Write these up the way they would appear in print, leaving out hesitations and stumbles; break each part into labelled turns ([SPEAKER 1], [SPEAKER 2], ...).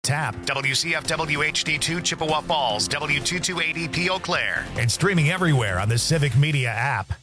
[SPEAKER 1] Tap WCFW HD2 Chippewa Falls, W228EP Eau Claire, and streaming everywhere on the Civic Media app.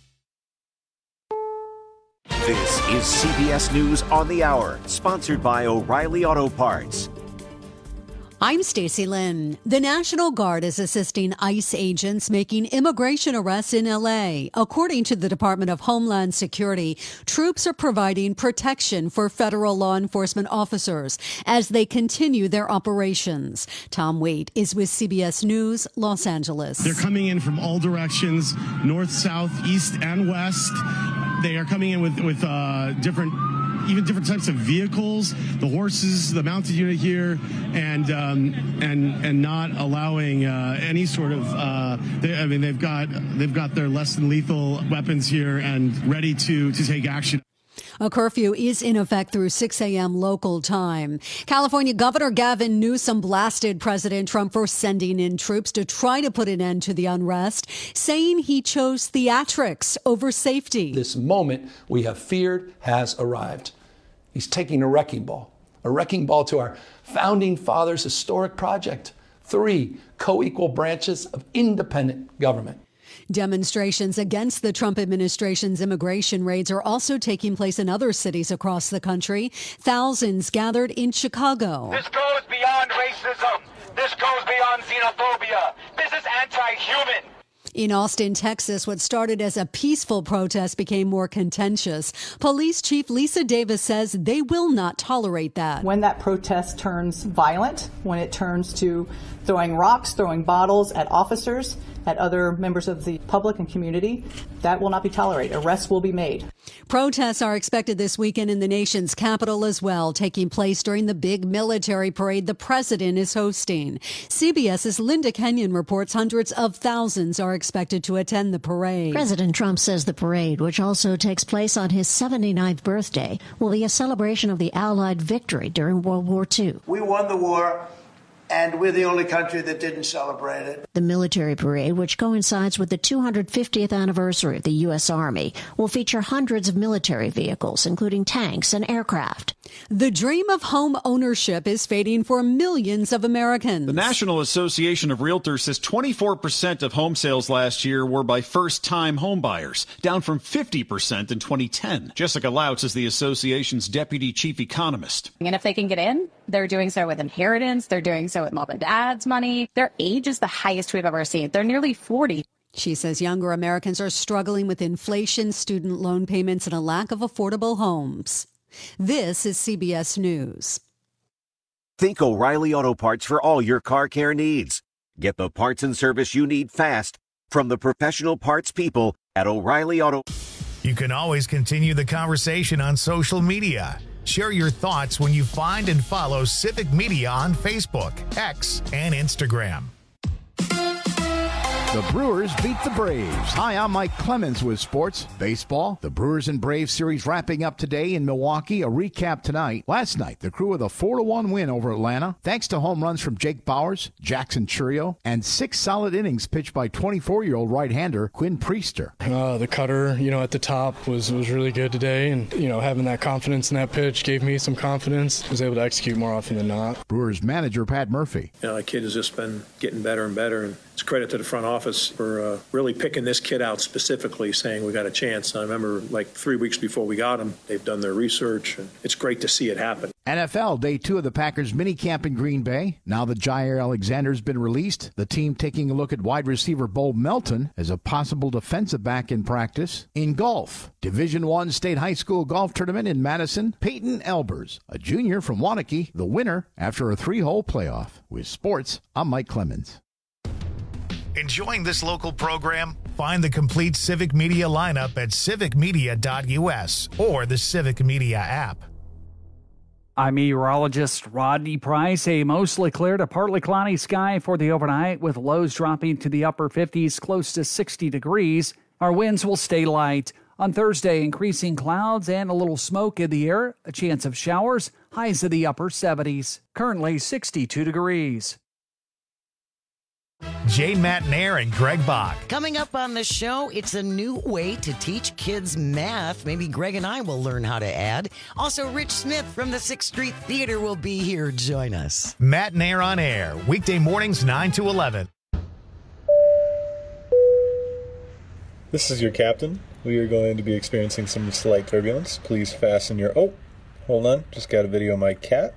[SPEAKER 2] This is CBS News on the Hour, sponsored by O'Reilly Auto Parts.
[SPEAKER 3] I'm Stacey Lynn. The National Guard is assisting ICE agents making immigration arrests in L.A. According to the Department of Homeland Security, troops are providing protection for federal law enforcement officers as they continue their operations. Tom Waite is with CBS News, Los Angeles.
[SPEAKER 4] They're coming in from all directions, north, south, east, and west. They are coming in with different types of vehicles, the horses, the mounted unit here, and not allowing any sort of. They've got their less than lethal weapons here and ready to take action.
[SPEAKER 3] A curfew is in effect through 6 a.m. local time. California Governor Gavin Newsom blasted President Trump for sending in troops to try to put an end to the unrest, saying he chose theatrics over safety.
[SPEAKER 5] This moment we have feared has arrived. He's taking a wrecking ball to our founding fathers' historic project, 3 co-equal branches of independent government.
[SPEAKER 3] Demonstrations against the Trump administration's immigration raids are also taking place in other cities across the country. Thousands gathered in Chicago.
[SPEAKER 6] This goes beyond racism. This goes beyond xenophobia. This is anti-human.
[SPEAKER 3] In Austin, Texas, what started as a peaceful protest became more contentious. Police Chief Lisa Davis says they will not tolerate that.
[SPEAKER 7] When that protest turns violent, when it turns to throwing rocks, throwing bottles at officers, at other members of the public and community, that will not be tolerated. Arrests will be made.
[SPEAKER 3] Protests are expected this weekend in the nation's capital as well, taking place during the big military parade the president is hosting. CBS's Linda Kenyon reports hundreds of thousands are expected to attend the parade.
[SPEAKER 8] President Trump says the parade, which also takes place on his 79th birthday, will be a celebration of the Allied victory during World War II.
[SPEAKER 9] We won the war, and we're the only country that didn't celebrate it.
[SPEAKER 8] The military parade, which coincides with the 250th anniversary of the U.S. Army, will feature hundreds of military vehicles, including tanks and aircraft.
[SPEAKER 3] The dream of home ownership is fading for millions of Americans.
[SPEAKER 10] The National Association of Realtors says 24% of home sales last year were by first-time home buyers, down from 50% in 2010. Jessica Lautz is the association's deputy chief economist.
[SPEAKER 11] And if they can get in, they're doing so with inheritance. They're doing so with mom and dad's money. Their age is the highest we've ever seen. They're nearly 40.
[SPEAKER 3] She says younger Americans are struggling with inflation, student loan payments, and a lack of affordable homes. This is CBS News.
[SPEAKER 2] Think O'Reilly Auto Parts for all your car care needs. Get the parts and service you need fast from the professional parts people at O'Reilly Auto.
[SPEAKER 1] You can always continue the conversation on social media. Share your thoughts when you find and follow Civic Media on Facebook, X, and Instagram.
[SPEAKER 12] The Brewers beat the Braves. Hi, I'm Mike Clemens with Sports Baseball. The Brewers and Braves series wrapping up today in Milwaukee. A recap tonight. Last night, the Crew with a 4-1 win over Atlanta, thanks to home runs from Jake Bauers, Jackson Churio, and 6 solid innings pitched by 24-year-old right-hander Quinn Priester.
[SPEAKER 13] The cutter, at the top was really good today, and having that confidence in that pitch gave me some confidence. Was able to execute more often than not.
[SPEAKER 12] Brewers manager Pat Murphy.
[SPEAKER 14] The kid has just been getting better and better, and it's credit to the front office for really picking this kid out specifically, saying we got a chance. And I remember 3 weeks before we got him, they've done their research, and it's great to see it happen.
[SPEAKER 12] NFL, day 2 of the Packers minicamp in Green Bay. Now that Jair Alexander's been released, the team taking a look at wide receiver Bo Melton as a possible defensive back in practice. In golf, Division I State High School Golf Tournament in Madison, Peyton Elbers, a junior from Waunakee, the winner after a 3-hole playoff. With sports, I'm Mike Clemens.
[SPEAKER 1] Enjoying this local program? Find the complete Civic Media lineup at civicmedia.us or the Civic Media app.
[SPEAKER 15] I'm meteorologist Rodney Price. A mostly clear to partly cloudy sky for the overnight with lows dropping to the upper 50s, close to 60 degrees. Our winds will stay light. On Thursday, increasing clouds and a little smoke in the air, a chance of showers, highs in the upper 70s. Currently 62 degrees.
[SPEAKER 1] Jay Matnair and Greg Bach.
[SPEAKER 16] Coming up on the show, it's a new way to teach kids math. Maybe Greg and I will learn how to add. Also, Rich Smith from the 6th Street Theater will be here. Join us.
[SPEAKER 1] Matnair on Air, weekday mornings 9 to 11.
[SPEAKER 17] This is your captain. We are going to be experiencing some slight turbulence. Please fasten your... Oh, hold on. Just got a video of my cat.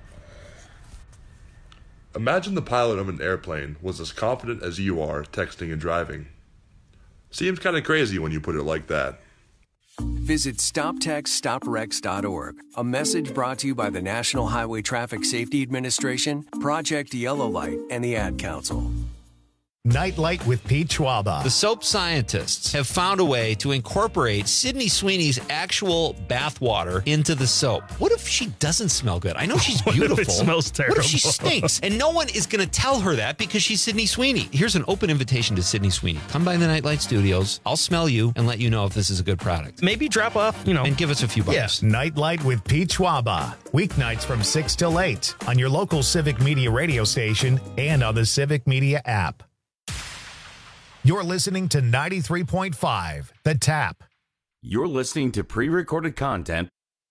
[SPEAKER 18] Imagine the pilot of an airplane was as confident as you are texting and driving. Seems kind of crazy when you put it like that.
[SPEAKER 19] Visit StopTextStopWrecks.org. A message brought to you by the National Highway Traffic Safety Administration, Project Yellow Light, and the Ad Council.
[SPEAKER 1] Nightlight with Pete Schwaba.
[SPEAKER 20] The soap scientists have found a way to incorporate Sydney Sweeney's actual bath water into the soap. What if she doesn't smell good? I know she's beautiful.
[SPEAKER 21] What if it smells terrible?
[SPEAKER 20] What if she stinks? And no one is going to tell her that because she's Sydney Sweeney. Here's an open invitation to Sydney Sweeney. Come by the Nightlight Studios. I'll smell you and let you know if this is a good product.
[SPEAKER 21] Maybe drop off,
[SPEAKER 20] and give us a few bucks.
[SPEAKER 1] Yes. Nightlight with Pete Schwaba. Weeknights from 6 till 8 on your local Civic Media radio station and on the Civic Media app. You're listening to 93.5, The Tap.
[SPEAKER 22] You're listening to pre-recorded content.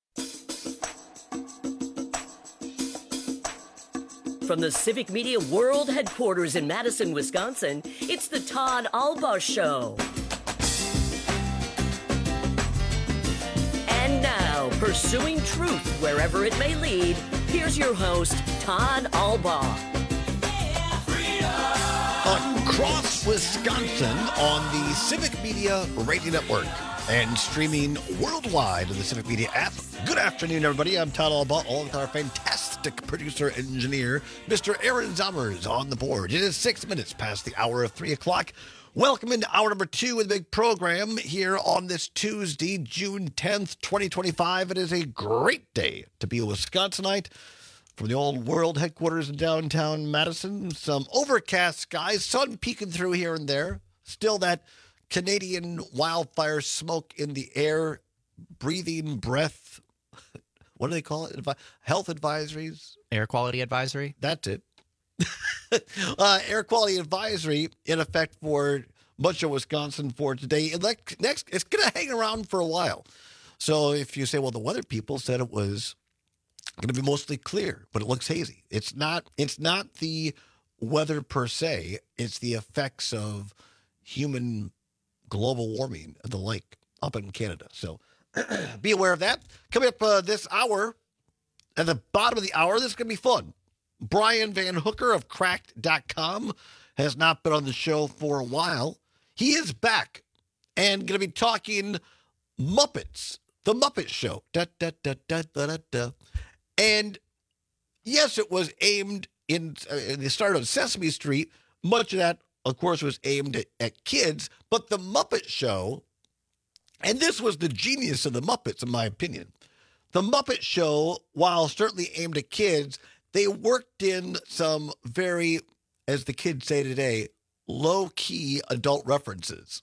[SPEAKER 23] From the Civic Media World Headquarters in Madison, Wisconsin, it's the Todd Alba Show. And now, pursuing truth wherever it may lead, here's your host, Todd Alba.
[SPEAKER 24] Across Wisconsin on the Civic Media Radio Network and streaming worldwide on the Civic Media app. Good afternoon, everybody. I'm Todd Alba, along with our fantastic producer-engineer, Mr. Aaron Zommers, on the board. It is 6 minutes past the hour of 3 o'clock. Welcome into hour number 2 of the big program here on this Tuesday, June 10th, 2025. It is a great day to be a Wisconsinite. From the old world headquarters in downtown Madison, some overcast skies, sun peeking through here and there. Still that Canadian wildfire smoke in the air, breathing breath. What do they call it? Health advisories?
[SPEAKER 25] Air quality advisory?
[SPEAKER 24] That's it. Air quality advisory in effect for much of Wisconsin for today. Next, it's going to hang around for a while. So if you say, well, the weather people said it was going to be mostly clear, but it looks hazy. It's not the weather per se. It's the effects of human global warming of the lake up in Canada. So be aware of that. Coming up this hour, at the bottom of the hour, this is going to be fun. Brian Van Hooker of Cracked.com has not been on the show for a while. He is back and going to be talking Muppets, the Muppet Show. Da, da, da, da, da, da, da. And yes, it was aimed in the start of Sesame Street. Much of that, of course, was aimed at kids. But the Muppet Show, and this was the genius of the Muppets, in my opinion. The Muppet Show, while certainly aimed at kids, they worked in some very, as the kids say today, low-key adult references.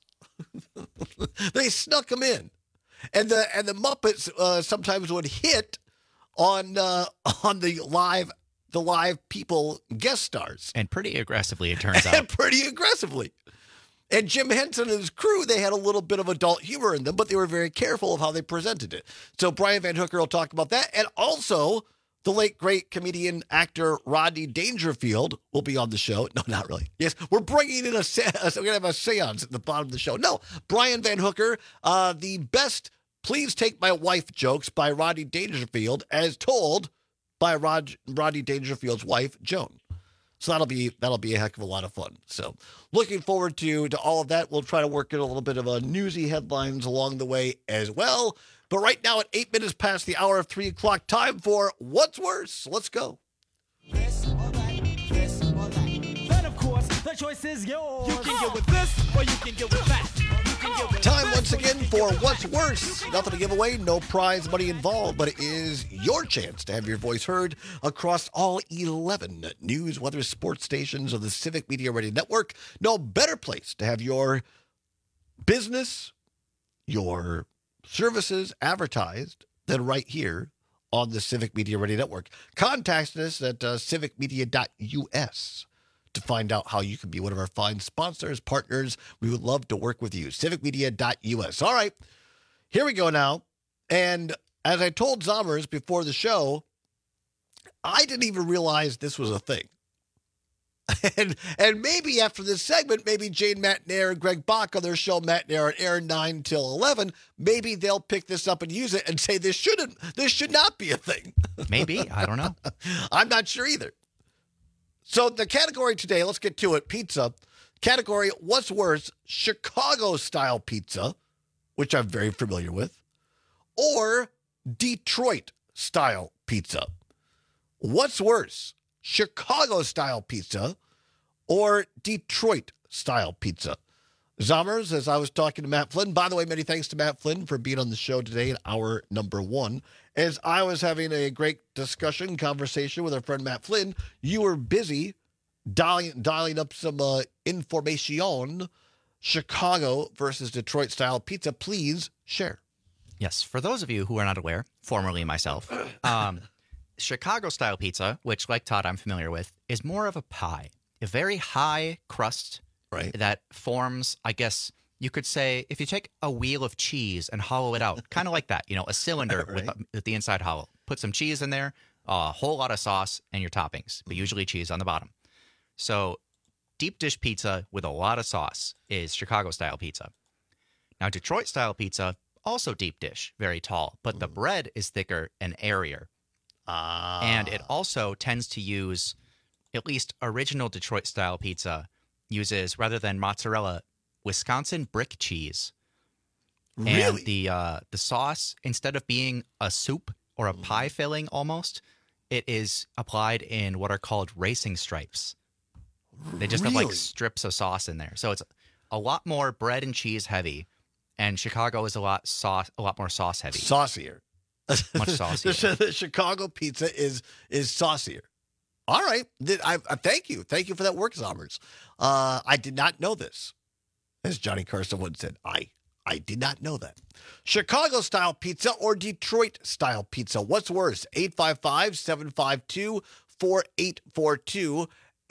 [SPEAKER 24] They snuck them in. And the Muppets sometimes would hit on the live people guest stars.
[SPEAKER 25] And pretty aggressively, it turns out.
[SPEAKER 24] And pretty aggressively. And Jim Henson and his crew, they had a little bit of adult humor in them, but they were very careful of how they presented it. So Brian Van Hooker will talk about that. And also, the late, great comedian, actor Rodney Dangerfield will be on the show. No, not really. Yes, we're bringing in we're going to have a seance at the bottom of the show. No, Brian Van Hooker, the best Please Take My Wife jokes by Rodney Dangerfield as told by Rodney Dangerfield's wife, Joan. So that'll be a heck of a lot of fun. So looking forward to all of that. We'll try to work in a little bit of newsy headlines along the way as well. But right now at 8 minutes past the hour of 3 o'clock, time for What's Worse? Let's go.
[SPEAKER 26] This or that, this or that. Then, of course, the choice is yours. You can get with this or you can get with that.
[SPEAKER 24] Time once again for What's Worse. Nothing to give away, no prize money involved, but it is your chance to have your voice heard across all 11 news, weather, sports stations of the Civic Media Radio Network. No better place to have your business, your services advertised than right here on the Civic Media Radio Network. Contact us at civicmedia.us to find out how you can be one of our fine sponsors, partners. We would love to work with you. Civicmedia.us. All right, here we go now. And as I told Zommers before the show, I didn't even realize this was a thing. And maybe after this segment, maybe Jane Matnair and Greg Bach on their show Matnair and Air 9 till 11, maybe they'll pick this up and use it and say this should not be a thing.
[SPEAKER 25] Maybe. I don't know.
[SPEAKER 24] I'm not sure either. So the category today, let's get to it. Pizza. Category, what's worse, Chicago-style pizza, which I'm very familiar with, or Detroit-style pizza? What's worse, Chicago-style pizza or Detroit-style pizza? Zommers, as I was talking to Matt Flynn, by the way, many thanks to Matt Flynn for being on the show today in hour number 1. As I was having a great conversation with our friend Matt Flynn, you were busy dialing up some information. Chicago versus Detroit-style pizza. Please share.
[SPEAKER 25] Yes, for those of you who are not aware, formerly myself, Chicago-style pizza, which, like Todd, I'm familiar with, is more of a pie. A very high crust that forms, I guess you could say, if you take a wheel of cheese and hollow it out, kind of like that, a cylinder with the inside hollow. Put some cheese in there, a whole lot of sauce, and your toppings, but usually cheese on the bottom. So deep dish pizza with a lot of sauce is Chicago-style pizza. Now, Detroit-style pizza, also deep dish, very tall, but the bread is thicker and airier. And it also tends to use, at least original Detroit-style pizza, uses, rather than mozzarella, Wisconsin brick cheese.
[SPEAKER 24] Really?
[SPEAKER 25] And the sauce, instead of being a soup or a pie filling almost, it is applied in what are called racing stripes. They just have like strips of sauce in there. So it's a lot more bread and cheese heavy, and Chicago is a lot more sauce heavy.
[SPEAKER 24] Saucier.
[SPEAKER 25] Much saucier.
[SPEAKER 24] The Chicago pizza is saucier. All right. I thank you. Thank you for that work, Zommers. I did not know this. As Johnny Carson once said, I did not know that. Chicago-style pizza or Detroit-style pizza? What's worse? 855-752-4842.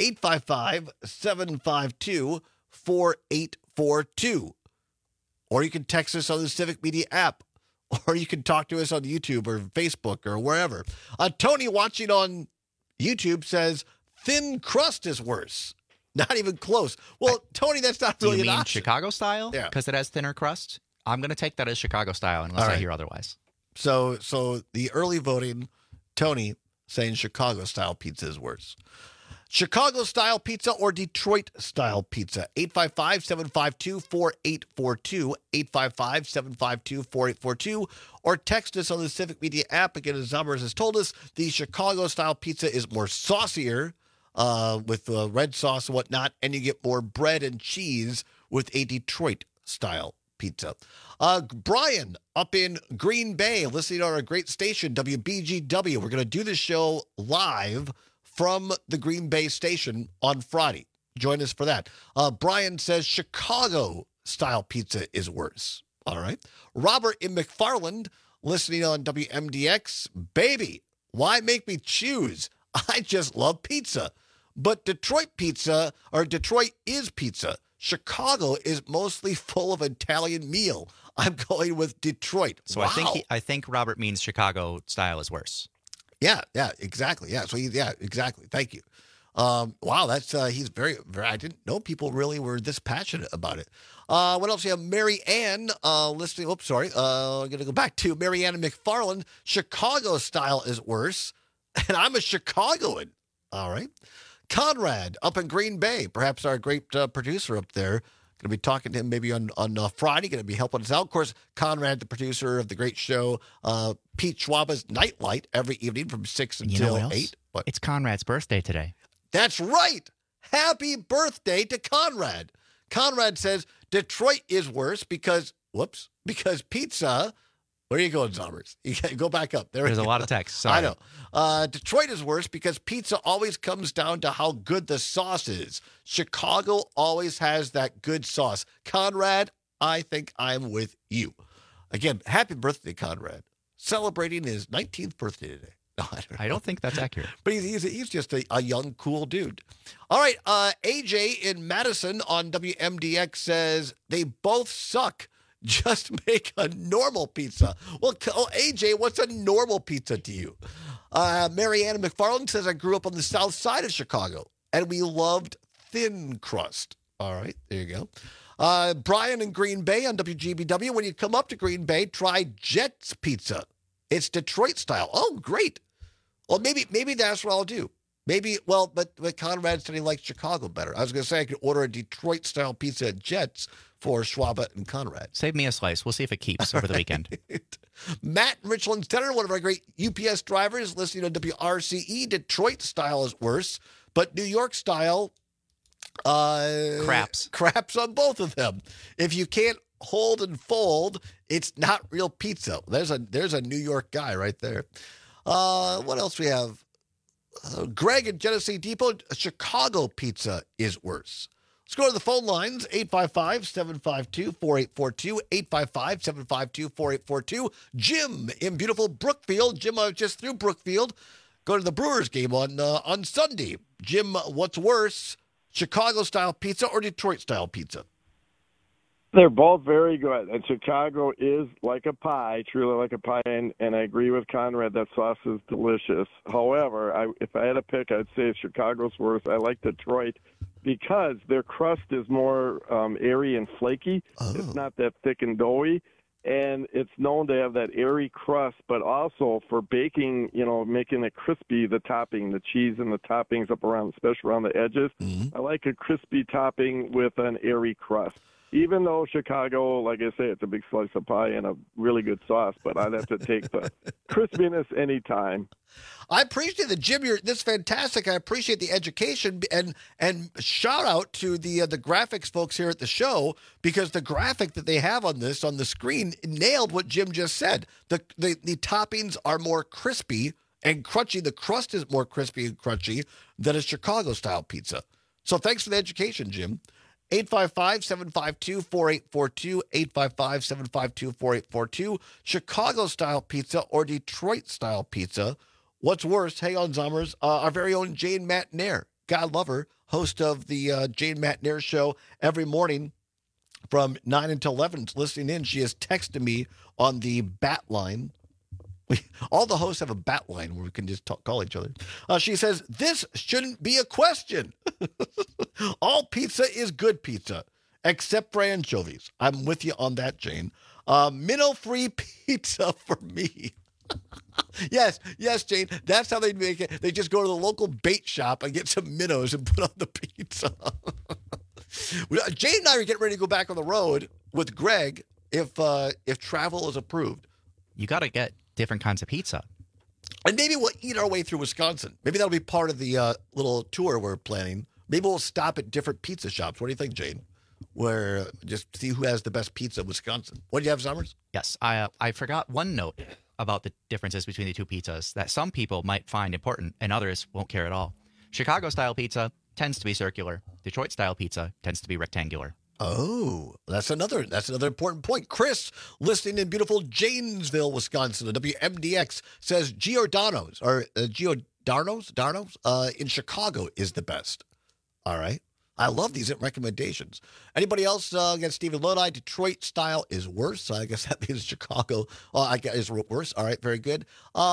[SPEAKER 24] 855-752-4842. Or you can text us on the Civic Media app. Or you can talk to us on YouTube or Facebook or wherever. Tony watching on YouTube says thin crust is worse. Not even close. Well, Tony, that's not really an option.
[SPEAKER 25] Chicago style?
[SPEAKER 24] Yeah.
[SPEAKER 25] Because it has thinner crust? I'm going to take that as Chicago style unless I hear otherwise.
[SPEAKER 24] So the early voting, Tony saying Chicago-style pizza is worse. Chicago-style pizza or Detroit-style pizza? 855-752-4842, 855-752-4842, or text us on the Civic Media app. Again, as Zommers has told us, the Chicago-style pizza is more saucier with red sauce and whatnot, and you get more bread and cheese with a Detroit-style pizza. Brian up in Green Bay, listening on our great station, WBGW. We're going to do this show live from the Green Bay station on Friday. Join us for that. Brian says Chicago-style pizza is worse. All right. Robert in McFarland, listening on WMDX. Baby, why make me choose? I just love pizza. But Detroit is pizza. Chicago is mostly full of Italian meal. I'm going with Detroit.
[SPEAKER 25] So
[SPEAKER 24] wow.
[SPEAKER 25] I think Robert means Chicago style is worse.
[SPEAKER 24] Yeah, exactly. Yeah, so exactly. Thank you. Wow, that's he's very, very. I didn't know people really were this passionate about it. What else? You have Mary Ann listening. Oops, sorry. I'm gonna go back to Mary Ann and McFarland. Chicago style is worse, and I'm a Chicagoan. All right. Conrad up in Green Bay, perhaps our great producer up there. Going to be talking to him maybe on Friday. Going to be helping us out. Of course, Conrad, the producer of the great show, Pete Schwaba's Nightlight, every evening from 6 until 8. What?
[SPEAKER 25] It's Conrad's birthday today.
[SPEAKER 24] That's right. Happy birthday to Conrad. Conrad says Detroit is worse because pizza. Where are you going, Zommers? You gotta go back up.
[SPEAKER 25] There's a lot of text. Sorry.
[SPEAKER 24] I know. Detroit is worse because pizza always comes down to how good the sauce is. Chicago always has that good sauce. Conrad, I think I'm with you. Again, happy birthday, Conrad. Celebrating his 19th birthday today. No,
[SPEAKER 25] I don't think that's accurate.
[SPEAKER 24] But he's just a young, cool dude. All right, AJ in Madison on WMDX says they both suck. Just make a normal pizza. Well, AJ, what's a normal pizza to you? Marianne McFarland says, I grew up on the south side of Chicago, and we loved thin crust. All right, there you go. Brian in Green Bay on WGBW. When you come up to Green Bay, try Jets Pizza. It's Detroit style. Oh, great. Well, maybe that's what I'll do. Maybe, well, but Conrad said he likes Chicago better. I was going to say I could order a Detroit-style pizza at Jets for Schwaba and Conrad.
[SPEAKER 25] Save me a slice. We'll see if it keeps over the weekend.
[SPEAKER 24] Matt in Richland Center, one of our great UPS drivers, listening to WRCE. Detroit style is worse, but New York style, craps on both of them. If you can't hold and fold, it's not real pizza. There's a New York guy right there. What else we have? Greg in Genesee Depot, Chicago pizza is worse. Let's go to the phone lines, 855-752-4842, 855-752-4842. Jim in beautiful Brookfield. Jim, I was just through Brookfield. Go to the Brewers game on Sunday. Jim, what's worse, Chicago-style pizza or Detroit-style pizza?
[SPEAKER 4] They're both very good, and Chicago is like a pie, truly like a pie, and I agree with Conrad, that sauce is delicious. However, if I had to pick, I'd say Chicago's worse. I like Detroit because their crust is more airy and flaky. Oh. It's not that thick and doughy, and it's known to have that airy crust, but also for baking, making it crispy, the topping, the cheese and the toppings up around, especially around the edges. Mm-hmm. I like a crispy topping with an airy crust. Even though Chicago, like I say, it's a big slice of pie and a really good sauce, but I'd have to take the crispiness anytime.
[SPEAKER 24] I appreciate the Jim. This is fantastic. I appreciate the education and shout out to the graphics folks here at the show, because the graphic that they have on the screen nailed what Jim just said. The toppings are more crispy and crunchy. The crust is more crispy and crunchy than a Chicago style pizza. So thanks for the education, Jim. 855-752-4842, 855-752-4842. Chicago-style pizza or Detroit-style pizza. What's worse? Hey, on Zommers, our very own Jane Matnair, God love her, host of the Jane Matnair show every morning from 9 until 11, listening in. She has texted me on the bat line. All the hosts have a bat line where we can just call each other. She says, this shouldn't be a question. All pizza is good pizza, except for anchovies. I'm with you on that, Jane. Minnow-free pizza for me. Yes, Jane. That's how they make it. They just go to the local bait shop and get some minnows and put on the pizza. Jane and I are getting ready to go back on the road with Greg if travel is approved.
[SPEAKER 25] You got to get different kinds of pizza.
[SPEAKER 24] And maybe we'll eat our way through Wisconsin. Maybe that'll be part of the little tour we're planning. Maybe we'll stop at different pizza shops. What do you think, Jane? Where just see who has the best pizza in Wisconsin. What do you have, Summers?
[SPEAKER 25] Yes, I forgot one note about the differences between the two pizzas that some people might find important and others won't care at all. Chicago-style pizza tends to be circular. Detroit-style pizza tends to be rectangular.
[SPEAKER 24] Oh, that's another important point. Chris, listening in beautiful Janesville, Wisconsin, the WMDX, says Giordano's in Chicago is the best. All right. I love these recommendations. Anybody else against Stephen Lodi? Detroit style is worse. So I guess that means Chicago is worse. All right, very good.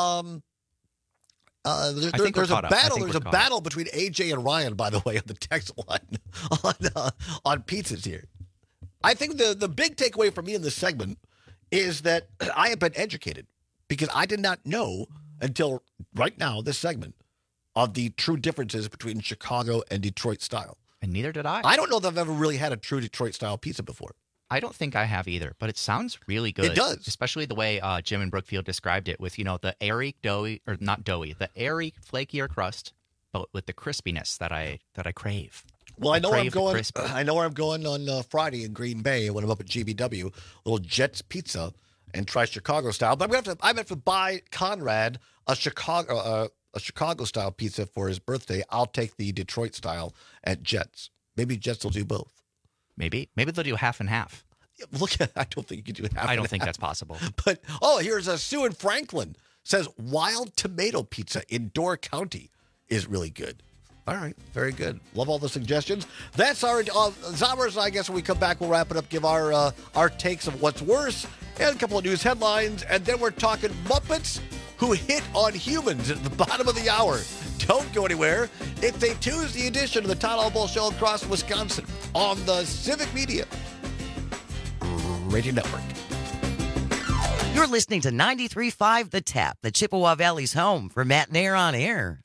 [SPEAKER 24] There's a battle between AJ and Ryan, by the way, on the text line on pizzas here. I think the big takeaway for me in this segment is that I have been educated, because I did not know until right now, this segment, of the true differences between Chicago and Detroit style.
[SPEAKER 25] And neither did I.
[SPEAKER 24] I don't know that I've ever really had a true Detroit style pizza before.
[SPEAKER 25] I don't think I have either, but it sounds really good.
[SPEAKER 24] It does.
[SPEAKER 25] Especially the way Jim in Brookfield described it with, the airy, the airy, flakier crust, but with the crispiness that I crave.
[SPEAKER 24] Well, I know where I'm going on Friday in Green Bay when I'm up at GBW, little Jets Pizza, and try Chicago style. But I'm gonna have to buy Conrad a Chicago style pizza for his birthday. I'll take the Detroit style at Jets. Maybe Jets will do both.
[SPEAKER 25] Maybe they'll do half and half.
[SPEAKER 24] Look, I don't think you can do half.
[SPEAKER 25] I don't think that's possible.
[SPEAKER 24] But here's Sue in Franklin. says wild tomato pizza in Door County is really good. All right, very good. Love all the suggestions. That's our Zombers. I guess when we come back, we'll wrap it up, give our takes of what's worse, and a couple of news headlines, and then we're talking Muppets who hit on humans at the bottom of the hour. Don't go anywhere. It's a Tuesday edition of the Todd Albaugh Show across Wisconsin on the Civic Media Radio Network.
[SPEAKER 16] You're listening to 93.5 The Tap, the Chippewa Valley's home for Matt Nair on air.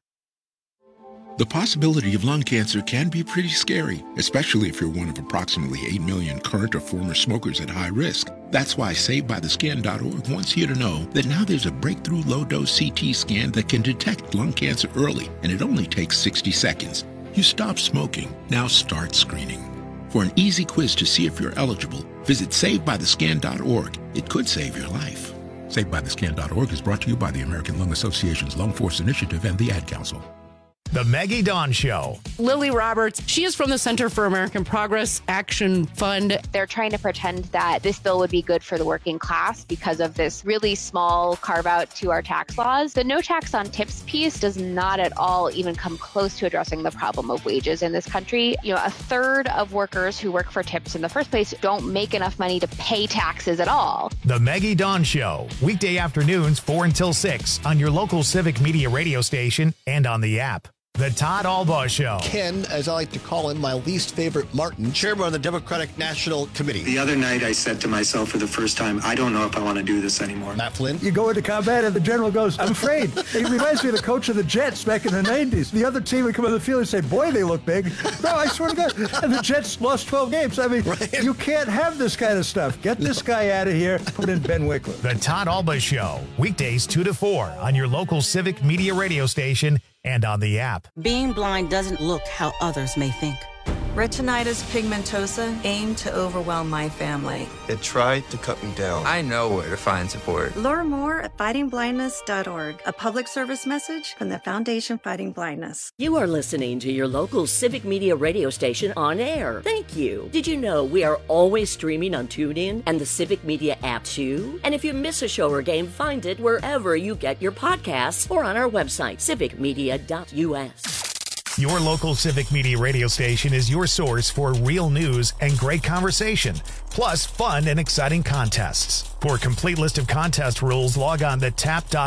[SPEAKER 5] The possibility of lung cancer can be pretty scary, especially if you're one of approximately 8 million current or former smokers at high risk. That's why SaveByTheScan.org wants you to know that now there's a breakthrough low-dose CT scan that can detect lung cancer early, and it only takes 60 seconds. You stop smoking, now start screening. For an easy quiz to see if you're eligible, visit SaveByTheScan.org. It could save your life. SaveByTheScan.org is brought to you by the American Lung Association's Lung Force Initiative and the Ad Council.
[SPEAKER 1] The Maggie Dawn Show.
[SPEAKER 6] Lily Roberts, she is from the Center for American Progress Action Fund.
[SPEAKER 7] They're trying to pretend that this bill would be good for the working class because of this really small carve out to our tax laws. The no tax on tips piece does not at all even come close to addressing the problem of wages in this country. You know, a third of workers who work for tips in the first place don't make enough money to pay taxes at all.
[SPEAKER 1] The Maggie Dawn Show. Weekday afternoons 4 until 6 on your local Civic Media radio station and on the app. The Todd Albaugh Show.
[SPEAKER 24] Ken, as I like to call him, my least favorite Martin, chairman of the Democratic National Committee.
[SPEAKER 8] The other night I said to myself for the first time, I don't know if I want to do this anymore.
[SPEAKER 24] Matt Flynn.
[SPEAKER 9] You go into combat and the general goes, I'm afraid. It reminds me of the coach of the Jets back in the 90s. The other team would come on the field and say, boy, they look big. No, I swear to God. And the Jets lost 12 games. I mean, You can't have this kind of stuff. Get this guy out of here. Put in Ben Wickler.
[SPEAKER 1] The Todd Albaugh Show. Weekdays 2 to 4 on your local Civic Media radio station and on the app.
[SPEAKER 21] Being blind doesn't look how others may think.
[SPEAKER 27] Retinitis pigmentosa aimed to overwhelm my family.
[SPEAKER 28] It tried to cut me down. I know where to find support.
[SPEAKER 27] Learn more at fightingblindness.org. A public service message from the Foundation Fighting Blindness.
[SPEAKER 23] You are listening to your local Civic Media radio station on air. Thank you. Did you know we are always streaming on TuneIn and the Civic Media app too? And if you miss a show or game, find it wherever you get your podcasts or on our website, civicmedia.us.
[SPEAKER 1] Your local Civic Media radio station is your source for real news and great conversation, plus fun and exciting contests. For a complete list of contest rules, log on to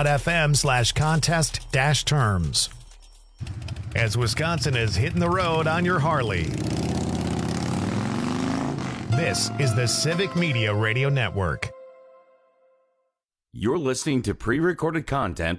[SPEAKER 1] tap.fm/contest-terms. As Wisconsin is hitting the road on your Harley. This is the Civic Media Radio Network.
[SPEAKER 22] You're listening to pre-recorded content.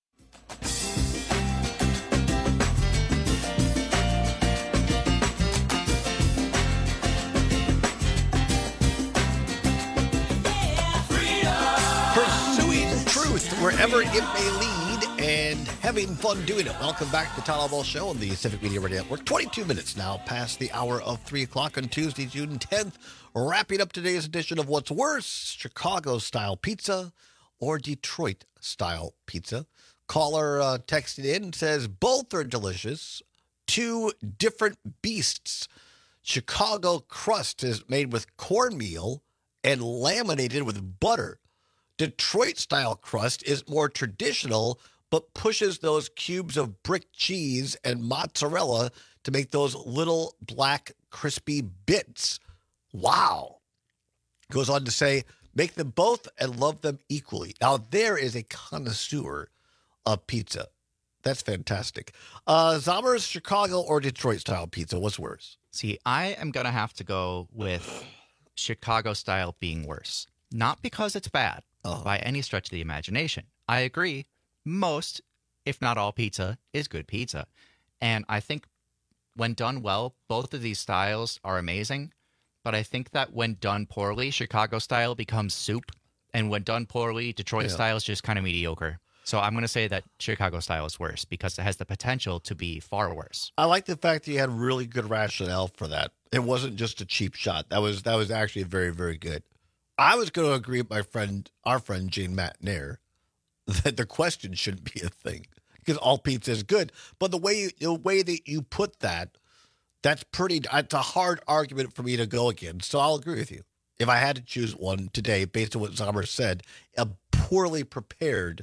[SPEAKER 24] Wherever it may lead and having fun doing it. Welcome back to the Todd Albaugh Show on the Civic Media Radio Network. 22 minutes now past the hour of 3 o'clock on Tuesday, June 10th. Wrapping up today's edition of What's Worse, Chicago-style pizza or Detroit-style pizza. Caller texted in, says both are delicious. Two different beasts. Chicago crust is made with cornmeal and laminated with butter. Detroit-style crust is more traditional, but pushes those cubes of brick cheese and mozzarella to make those little black crispy bits. Wow. Goes on to say, make them both and love them equally. Now, there is a connoisseur of pizza. That's fantastic. Zombers, Chicago or Detroit-style pizza? What's worse?
[SPEAKER 25] See, I am going to have to go with Chicago-style being worse. Not because it's bad. By any stretch of the imagination. I agree. Most, if not all pizza, is good pizza. And I think when done well, both of these styles are amazing. But I think that when done poorly, Chicago style becomes soup. And when done poorly, Detroit style is just kind of mediocre. So I'm going to say that Chicago style is worse because it has the potential to be far worse.
[SPEAKER 24] I like the fact that you had really good rationale for that. It wasn't just a cheap shot. That was actually very, very good. I was going to agree with our friend Gene Matt Nair, that the question shouldn't be a thing because all pizza is good. But the way that you put that, it's a hard argument for me to go against. So I'll agree with you. If I had to choose one today, based on what Zomer said, a poorly prepared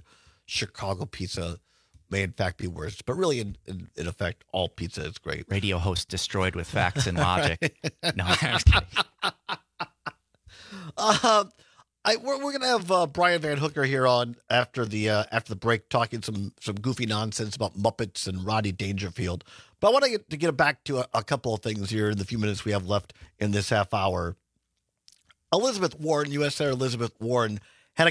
[SPEAKER 24] Chicago pizza may in fact be worse. But really, in effect, all pizza is great.
[SPEAKER 25] Radio host destroyed with facts and logic. No, I'm kidding.
[SPEAKER 24] We're going to have Brian Van Hooker here on after the break, talking some goofy nonsense about Muppets and Rodney Dangerfield. But I want to get back to a couple of things here in the few minutes we have left in this half hour. Elizabeth Warren, U.S. Senator Elizabeth Warren, had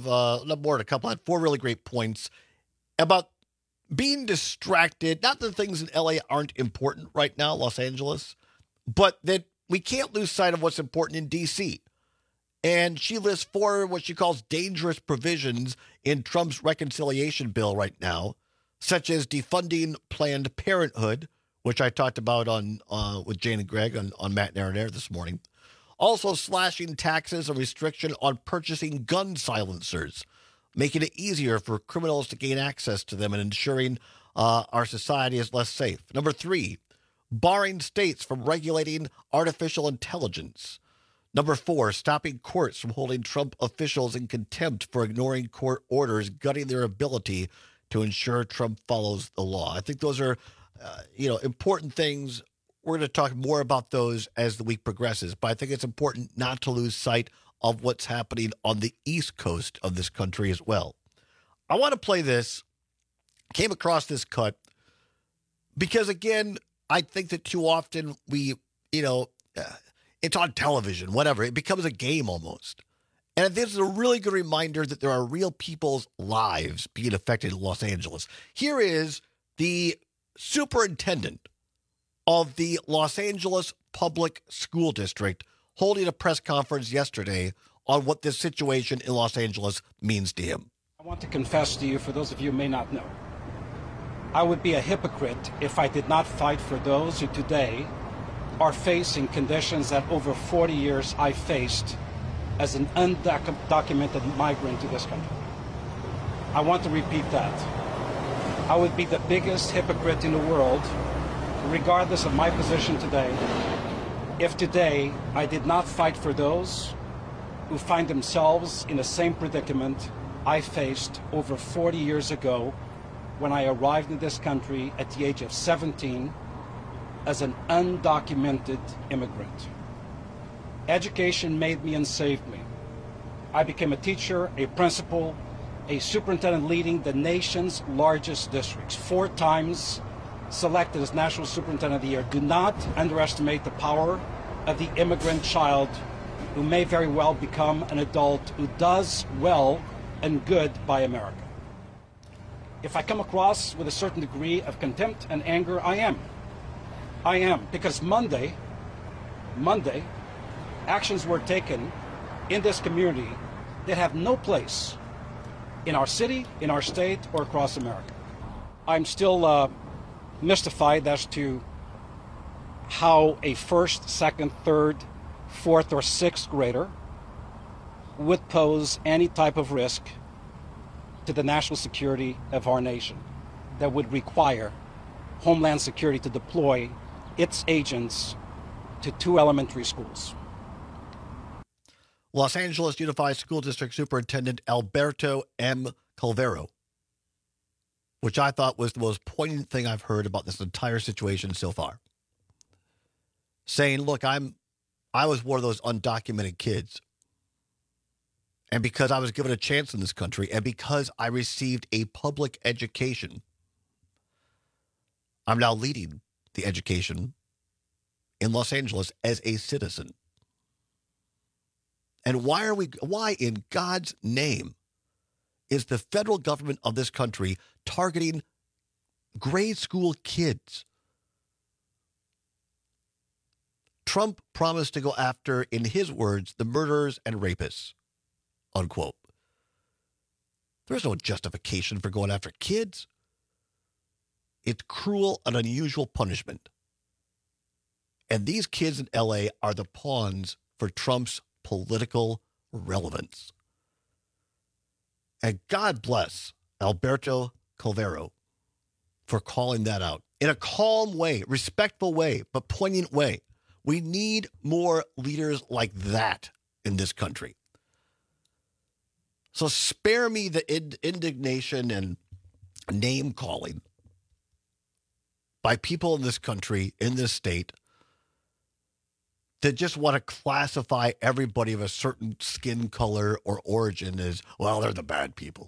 [SPEAKER 24] had 4 really great points about being distracted. Not that things in L.A. aren't important right now, Los Angeles, but that we can't lose sight of what's important in D.C. And she lists 4 what she calls dangerous provisions in Trump's reconciliation bill right now, such as defunding Planned Parenthood, which I talked about on with Jane and Greg on Matt and Aaron Air this morning. Also slashing taxes and restriction on purchasing gun silencers, making it easier for criminals to gain access to them and ensuring our society is less safe. Number 3, barring states from regulating artificial intelligence. Number 4, stopping courts from holding Trump officials in contempt for ignoring court orders, gutting their ability to ensure Trump follows the law. I think those are, important things. We're going to talk more about those as the week progresses, but I think it's important not to lose sight of what's happening on the East Coast of this country as well. I want to play this. Came across this cut because, again, I think that too often we, it's on television, whatever. It becomes a game almost. And this is a really good reminder that there are real people's lives being affected in Los Angeles. Here is the superintendent of the Los Angeles Public School District holding a press conference yesterday on what this situation in Los Angeles means to him.
[SPEAKER 2] I want to confess to you, for those of you who may not know, I would be a hypocrite if I did not fight for those who today are facing conditions that over 40 years I faced as an undocumented migrant to this country. I want to repeat that. I would be the biggest hypocrite in the world, regardless of my position today, if today I did not fight for those who find themselves in the same predicament I faced over 40 years ago when I arrived in this country at the age of 17 as an undocumented immigrant. Education made me and saved me. I became a teacher, a principal, a superintendent leading the nation's largest districts, 4 times selected as National Superintendent of the Year. Do not underestimate the power of the immigrant child who may very well become an adult who does well and good by America. If I come across with a certain degree of contempt and anger, I am, because Monday, actions were taken in this community that have no place in our city, in our state, or across America. I'm still mystified as to how a 1st, 2nd, 3rd, 4th, or 6th grader would pose any type of risk to the national security of our nation that would require Homeland Security to deploy its agents to 2 elementary schools.
[SPEAKER 24] Los Angeles Unified School District Superintendent Alberto M. Calvero, which I thought was the most poignant thing I've heard about this entire situation so far. Saying, look, I was one of those undocumented kids. And because I was given a chance in this country, and because I received a public education, I'm now leading the education in Los Angeles as a citizen. And why in God's name is the federal government of this country targeting grade school kids? Trump promised to go after, in his words, the murderers and rapists, unquote. There's no justification for going after kids. It's cruel and unusual punishment. And these kids in L.A. are the pawns for Trump's political relevance. And God bless Alberto Calvero for calling that out in a calm way, respectful way, but poignant way. We need more leaders like that in this country. So spare me the indignation and name calling by people in this country, in this state, that just want to classify everybody of a certain skin color or origin as, well, they're the bad people.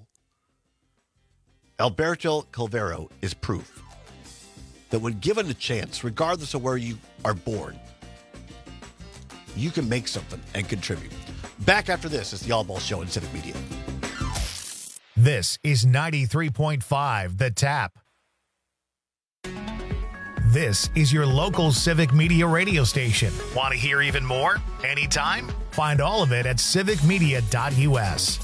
[SPEAKER 24] Alberto Calvero is proof that when given a chance, regardless of where you are born, you can make something and contribute. Back after this is the All Ball Show in Civic Media.
[SPEAKER 1] This is 93.5 The Tap. This is your local Civic Media radio station. Want to hear even more? Anytime? Find all of it at civicmedia.us.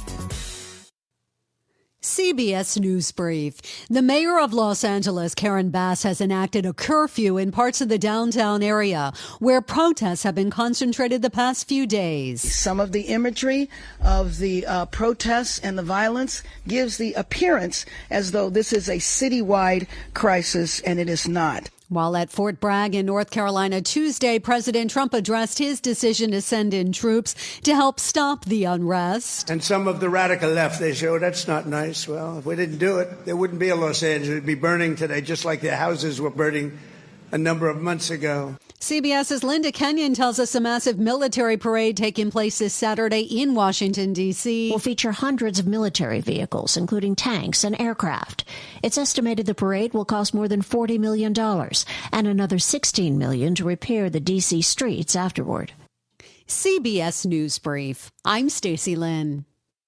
[SPEAKER 3] CBS News Brief. The mayor of Los Angeles, Karen Bass, has enacted a curfew in parts of the downtown area where protests have been concentrated the past few days.
[SPEAKER 10] Some of the imagery of the protests and the violence gives the appearance as though this is a citywide crisis, and it is not.
[SPEAKER 3] While at Fort Bragg in North Carolina Tuesday, President Trump addressed his decision to send in troops to help stop the unrest.
[SPEAKER 11] And some of the radical left, they say, oh, that's not nice. Well, if we didn't do it, there wouldn't be a Los Angeles. It would be burning today, just like the houses were burning a number of months ago.
[SPEAKER 3] CBS's Linda Kenyon tells us a massive military parade taking place this Saturday in Washington, D.C.
[SPEAKER 12] will feature hundreds of military vehicles, including tanks and aircraft. It's estimated the parade will cost more than $40 million and another $16 million to repair the D.C. streets afterward.
[SPEAKER 3] CBS News Brief. I'm Stacey Lynn.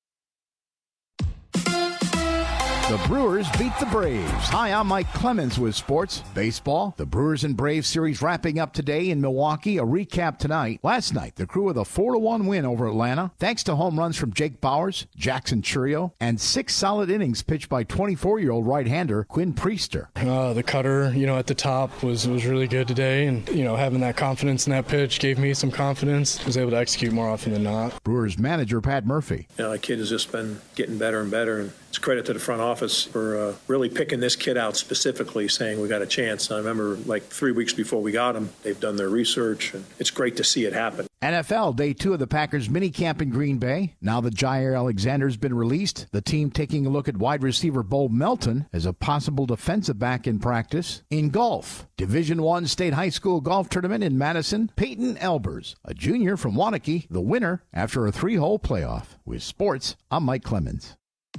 [SPEAKER 13] The Brewers beat the Braves. Hi, I'm Mike Clemens with sports. Baseball, the Brewers and Braves series wrapping up today in Milwaukee. A recap tonight. Last night, the Crew with a 4-1 win over Atlanta, thanks to home runs from Jake Bauers, Jackson Chourio, and 6 solid innings pitched by 24-year-old right-hander Quinn Priester.
[SPEAKER 14] The cutter, at the top was really good today, and having that confidence in that pitch gave me some confidence. I was able to execute more often than not.
[SPEAKER 13] Brewers manager Pat Murphy.
[SPEAKER 15] That kid has just been getting better and better, and it's credit to the front office for really picking this kid out specifically, saying we got a chance. I remember 3 weeks before we got him, they've done their research, and it's great to see it happen.
[SPEAKER 13] NFL, day 2 of the Packers minicamp in Green Bay. Now that Jair Alexander's been released, the team taking a look at wide receiver Bo Melton as a possible defensive back in practice. In golf, Division I State High School Golf Tournament in Madison, Peyton Elbers, a junior from Waunakee, the winner after a 3-hole playoff. With sports, I'm Mike Clemens.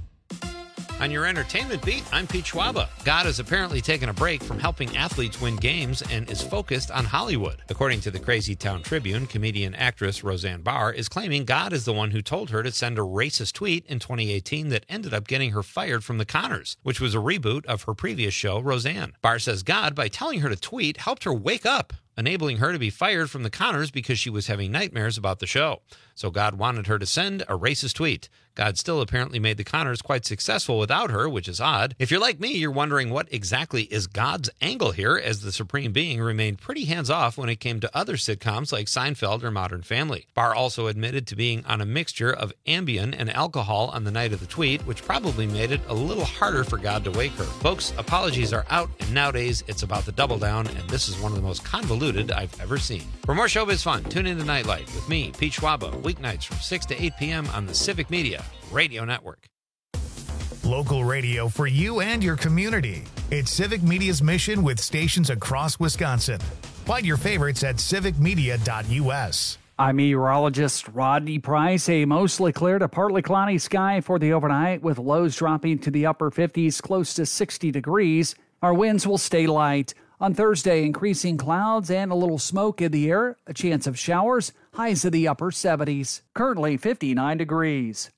[SPEAKER 20] On your entertainment beat, I'm Pete Schwaba. God has apparently taken a break from helping athletes win games and is focused on Hollywood. According to the Crazy Town Tribune, comedian actress Roseanne Barr is claiming God is the one who told her to send a racist tweet in 2018 that ended up getting her fired from The Conners, which was a reboot of her previous show, Roseanne. Barr says God, by telling her to tweet, helped her wake up, enabling her to be fired from The Conners because she was having nightmares about the show. So God wanted her to send a racist tweet. God still apparently made The Conners quite successful without her, which is odd. If you're like me, you're wondering what exactly is God's angle here, as the Supreme Being remained pretty hands-off when it came to other sitcoms like Seinfeld or Modern Family. Barr also admitted to being on a mixture of Ambien and alcohol on the night of the tweet, which probably made it a little harder for God to wake her. Folks, apologies are out, and nowadays it's about the double down, and this is one of the most convoluted I've ever seen. For more showbiz fun, tune in to Nightlight with me, Pete Schwaba, weeknights from 6 to 8 p.m. on the Civic Media Radio Network.
[SPEAKER 1] Local radio for you and your community. It's Civic Media's mission with stations across Wisconsin. Find your favorites at civicmedia.us.
[SPEAKER 17] I'm meteorologist Rodney Price. A mostly clear to partly cloudy sky for the overnight, with lows dropping to the upper 50s, close to 60 degrees. Our winds will stay light. On Thursday, increasing clouds and a little smoke in the air, a chance of showers, highs in the upper 70s. Currently 59 degrees.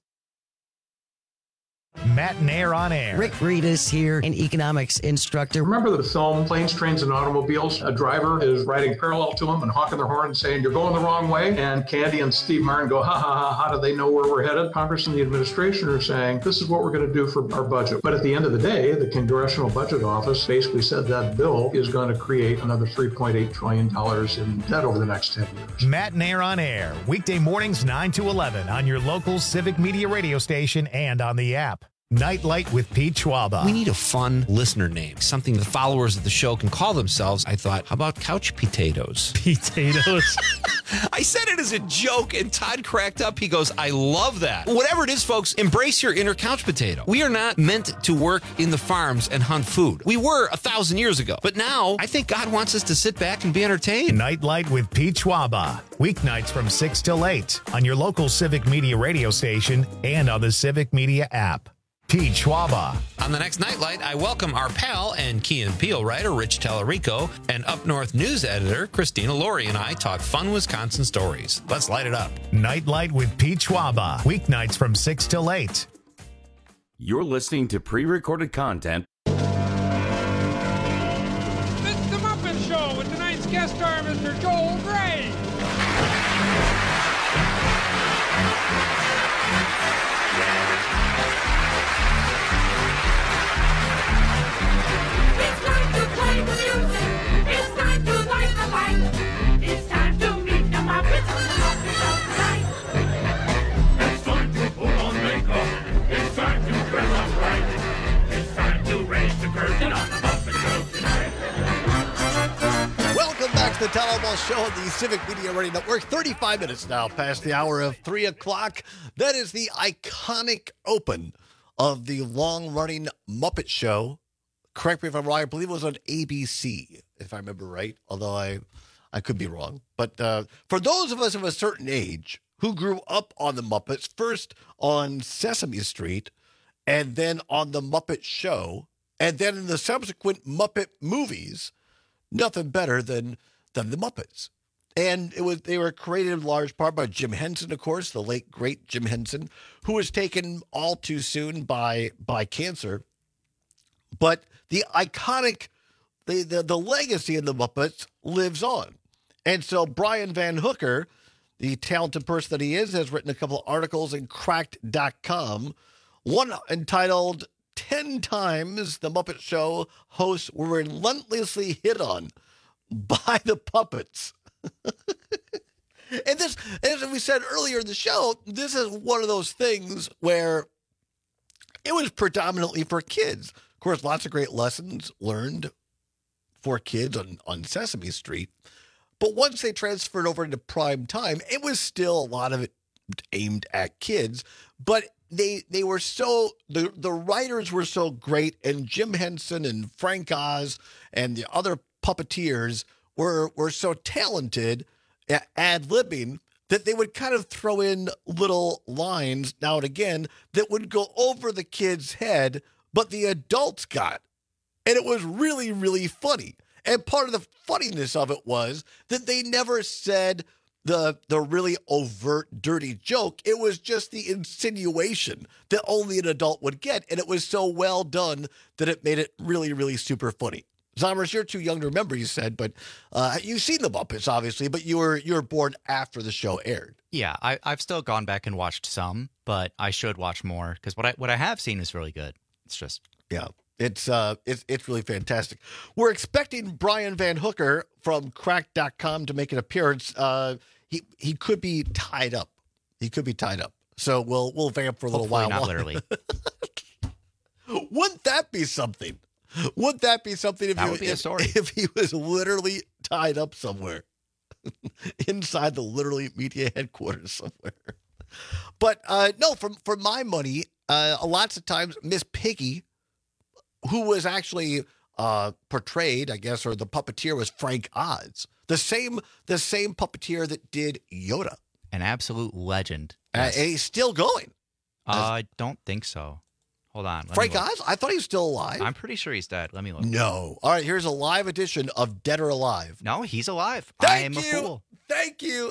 [SPEAKER 1] Matt Nair on air.
[SPEAKER 16] Rick Reedus here, an economics instructor.
[SPEAKER 29] Remember the film Planes, Trains, and Automobiles? A driver is riding parallel to him and honking their horn saying, you're going the wrong way. And Candy and Steve Martin go, ha, ha, ha, how do they know where we're headed? Congress and the administration are saying, this is what we're going to do for our budget. But at the end of the day, the Congressional Budget Office basically said that bill is going to create another $3.8 trillion in debt over the next 10 years.
[SPEAKER 1] Matt Nair on air, weekday mornings 9 to 11 on your local Civic Media radio station and on the app. Nightlight with Pete Schwaba.
[SPEAKER 20] We need a fun listener name, something the followers of the show can call themselves. I thought, how about couch potatoes?
[SPEAKER 4] Potatoes.
[SPEAKER 20] I said it as a joke, and Todd cracked up. He goes, I love that. Whatever it is, folks, embrace your inner couch potato. We are not meant to work in the farms and hunt food. We were 1,000 years ago. But now, I think God wants us to sit back and be entertained.
[SPEAKER 1] Nightlight with Pete Schwaba. Weeknights from 6 till 8 on your local Civic Media radio station and on the Civic Media app. Pete Schwaba.
[SPEAKER 20] On the next Nightlight, I welcome our pal and Key and Peele writer, Rich Tallarico, and Up North news editor, Christina Laurie, and I talk fun Wisconsin stories. Let's light it up.
[SPEAKER 1] Nightlight with Pete Schwaba. Weeknights from 6 till 8.
[SPEAKER 22] You're listening to pre-recorded content.
[SPEAKER 5] It's the Muppet Show with tonight's guest star, Mr. Joel Grey.
[SPEAKER 6] It's time to play the music. It's time to light the light. It's time to meet the Muppets on the Muppet Show tonight. It's time to put on makeup. It's time to dress up right. It's time to raise the curtain on the Muppet Show tonight.
[SPEAKER 24] Welcome back to the Telephone Show on the Civic Media Radio Network. 35 minutes now past the hour of 3 o'clock. That is the iconic open of the long-running Muppet Show. Correct me if I'm wrong. I believe it was on ABC, if I remember right, although I could be wrong. But for those of us of a certain age who grew up on the Muppets, first on Sesame Street, and then on the Muppet Show, and then in the subsequent Muppet movies, nothing better than the Muppets. And they were created in large part by Jim Henson, of course, the late, great Jim Henson, who was taken all too soon by cancer. But the iconic, the legacy of the Muppets lives on. And so Brian Van Hooker, the talented person that he is, has written a couple of articles in Cracked.com, one entitled 10 Times the Muppet Show Hosts Were Relentlessly Hit On by the Puppets. And this, as we said earlier in the show, this is one of those things where it was predominantly for kids. Of course, lots of great lessons learned for kids on Sesame Street. But once they transferred over into prime time, it was still a lot of it aimed at kids. But they were so, the writers were so great, and Jim Henson and Frank Oz and the other puppeteers were so talented at ad-libbing that they would kind of throw in little lines now and again that would go over the kid's head, but the adults got. And it was really, really funny. And part of the funniness of it was that they never said the really overt, dirty joke. It was just the insinuation that only an adult would get. And it was so well done that it made it really, really super funny. Zommers, you're too young to remember, you said, but you've seen the Muppets, obviously, but you were born after the show aired.
[SPEAKER 25] Yeah, I've still gone back and watched some, but I should watch more because what I have seen is really good. It's just
[SPEAKER 24] it's really fantastic. We're expecting Brian Van Hooker from Cracked.com to make an appearance. He could be tied up. So we'll vamp for a little while.
[SPEAKER 25] Not literally.
[SPEAKER 24] Wouldn't that be something? Would that be something if he was literally tied up somewhere inside the Literally Media headquarters somewhere? But no, for my money, lots of times Miss Piggy, who was actually portrayed, I guess, or the puppeteer was Frank Oz, the same puppeteer that did Yoda,
[SPEAKER 25] an absolute legend.
[SPEAKER 24] Yes. And he's still going.
[SPEAKER 25] I don't think so. Hold on.
[SPEAKER 24] Frank Oz? I thought he was still alive.
[SPEAKER 25] I'm pretty sure he's dead. Let me look.
[SPEAKER 24] No. All right, here's a live edition of Dead or Alive.
[SPEAKER 25] No, he's alive.
[SPEAKER 24] I
[SPEAKER 25] am a fool.
[SPEAKER 24] Thank you.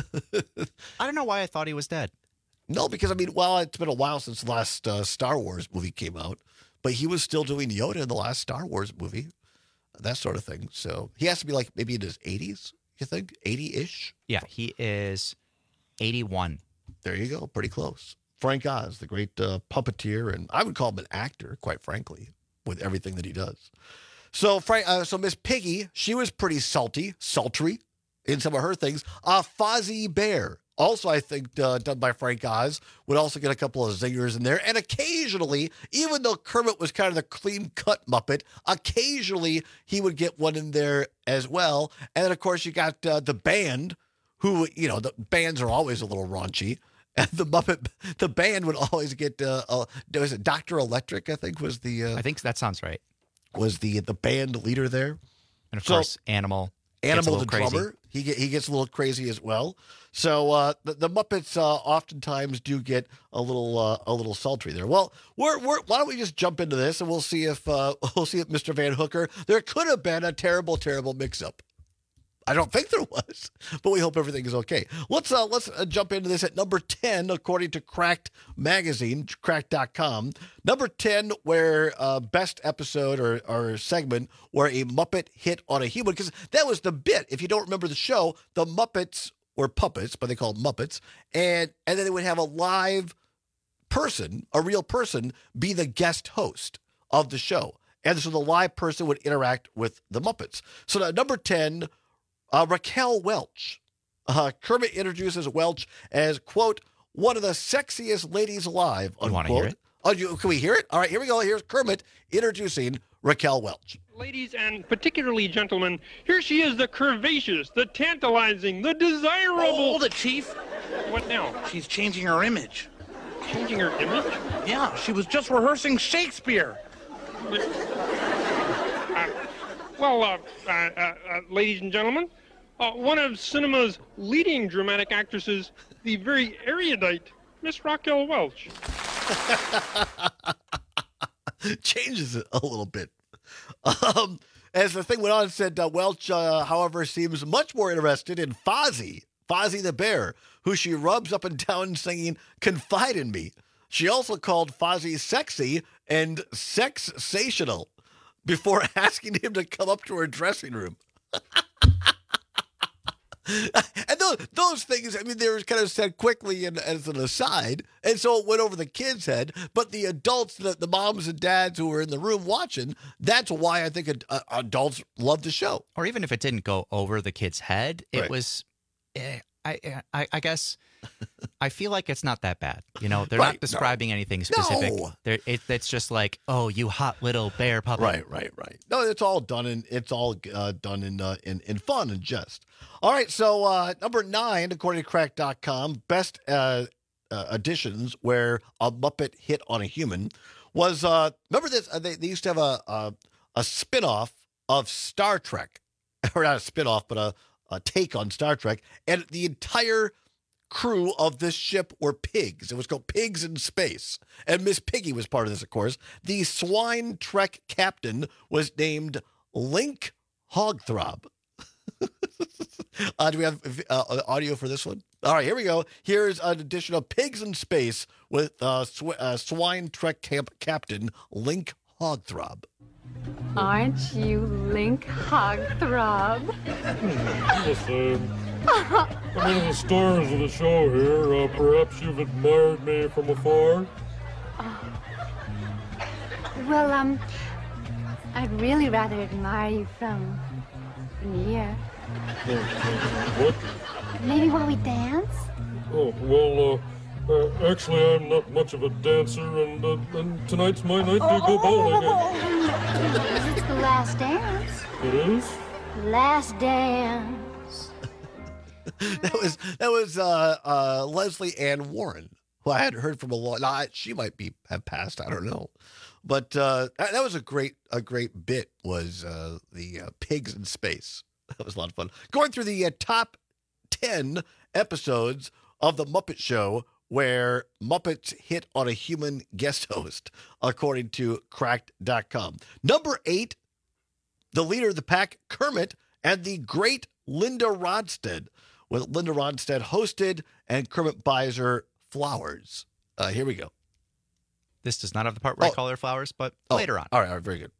[SPEAKER 25] I don't know why I thought he was dead.
[SPEAKER 24] No, because, I mean, well, it's been a while since the last Star Wars movie came out, but he was still doing Yoda in the last Star Wars movie, that sort of thing. So he has to be like maybe in his 80s, you think? 80-ish?
[SPEAKER 25] Yeah, he is 81.
[SPEAKER 24] There you go. Pretty close. Frank Oz, the great puppeteer, and I would call him an actor, quite frankly, with everything that he does. So so Miss Piggy, she was pretty sultry in some of her things. Fozzie Bear also I think done by Frank Oz, would also get a couple of zingers in there. And occasionally, even though Kermit was kind of the clean-cut Muppet, occasionally he would get one in there as well. And then, of course, you got the band, who, the bands are always a little raunchy. And the band would always get, was it Dr. Electric, I think was the...
[SPEAKER 25] I think that sounds right.
[SPEAKER 24] Was the band leader there.
[SPEAKER 25] And, of course, Animal
[SPEAKER 24] the drummer. He gets a little crazy as well. So the Muppets oftentimes do get a little sultry there. Well, why don't we just jump into this and we'll see if Mr. Van Hooker, there could have been a terrible mix-up. I don't think there was, but we hope everything is okay. Let's jump into this at number 10, according to Cracked Magazine, Cracked.com. Number 10, where best episode or segment where a Muppet hit on a human, because that was the bit. If you don't remember the show, the Muppets were puppets, but they called Muppets, and then they would have a live person, a real person, be the guest host of the show. And so the live person would interact with the Muppets. So now, number 10, Raquel Welch. Kermit introduces Welch as, quote, one of the sexiest ladies alive, unquote. You want to hear it? Can we hear it? All right, here we go. Here's Kermit introducing Raquel Welch.
[SPEAKER 5] Ladies and particularly gentlemen, here she is, the curvaceous, the tantalizing, the desirable...
[SPEAKER 4] Hold it, Chief.
[SPEAKER 5] What now?
[SPEAKER 4] She's changing her image.
[SPEAKER 5] Changing her image?
[SPEAKER 4] Yeah, she was just rehearsing Shakespeare.
[SPEAKER 5] Ladies and gentlemen, one of cinema's leading dramatic actresses, the very erudite Miss Raquel Welch.
[SPEAKER 24] Changes it a little bit. As the thing went on, it said Welch, however, seems much more interested in Fozzie the bear, who she rubs up and down singing "Confide in Me." She also called Fozzie sexy and sexsational before asking him to come up to her dressing room. And those things, I mean, they were kind of said quickly and as an aside, and so it went over the kids' head. But the adults, the moms and dads who were in the room watching, that's why I think adults love the show.
[SPEAKER 25] Or even if it didn't go over the kid's head, it
[SPEAKER 24] Right.
[SPEAKER 25] was, I guess, I feel like it's not that bad. They're
[SPEAKER 24] Right,
[SPEAKER 25] not describing anything specific.
[SPEAKER 24] No.
[SPEAKER 25] It's just like, oh, you hot little bear puppet.
[SPEAKER 24] Right. No, it's all done in fun and jest. All right, so number 9, according to Crack.com, best additions where a Muppet hit on a human was remember this? They used to have a spinoff of Star Trek, or not a spinoff, but a take on Star Trek, and the entire crew of this ship were pigs. It was called Pigs in Space. And Miss Piggy was part of this, of course. The swine trek captain was named Link Hogthrob. Do we have audio for this one? All right, here we go. Here's an edition of Pigs in Space with swine trek captain Link Hogthrob.
[SPEAKER 7] Aren't you Link Hogthrob?
[SPEAKER 8] Yes, I'm one of the stars of the show here. Perhaps you've admired me from afar?
[SPEAKER 7] Well, I'd really rather admire you from near.
[SPEAKER 8] What?
[SPEAKER 7] Maybe while we dance?
[SPEAKER 8] Oh, well, actually, I'm not much of a dancer, and tonight's my night to go bowling.
[SPEAKER 7] It's the last dance.
[SPEAKER 8] It is?
[SPEAKER 7] Last dance.
[SPEAKER 24] That was Leslie Ann Warren, who I hadn't heard from a long. Now, she might have passed. I don't know, but that was a great bit. Was the Pigs in Space? That was a lot of fun. Going through the top 10 episodes of the Muppet Show where Muppets hit on a human guest host, according to Cracked.com. Number 8, the leader of the pack, Kermit, and the great Linda Ronstadt, with Linda Ronstadt hosted and Kermit buys her flowers. Here we go.
[SPEAKER 25] This does not have the part where I call her flowers, but later on.
[SPEAKER 24] All right, very good.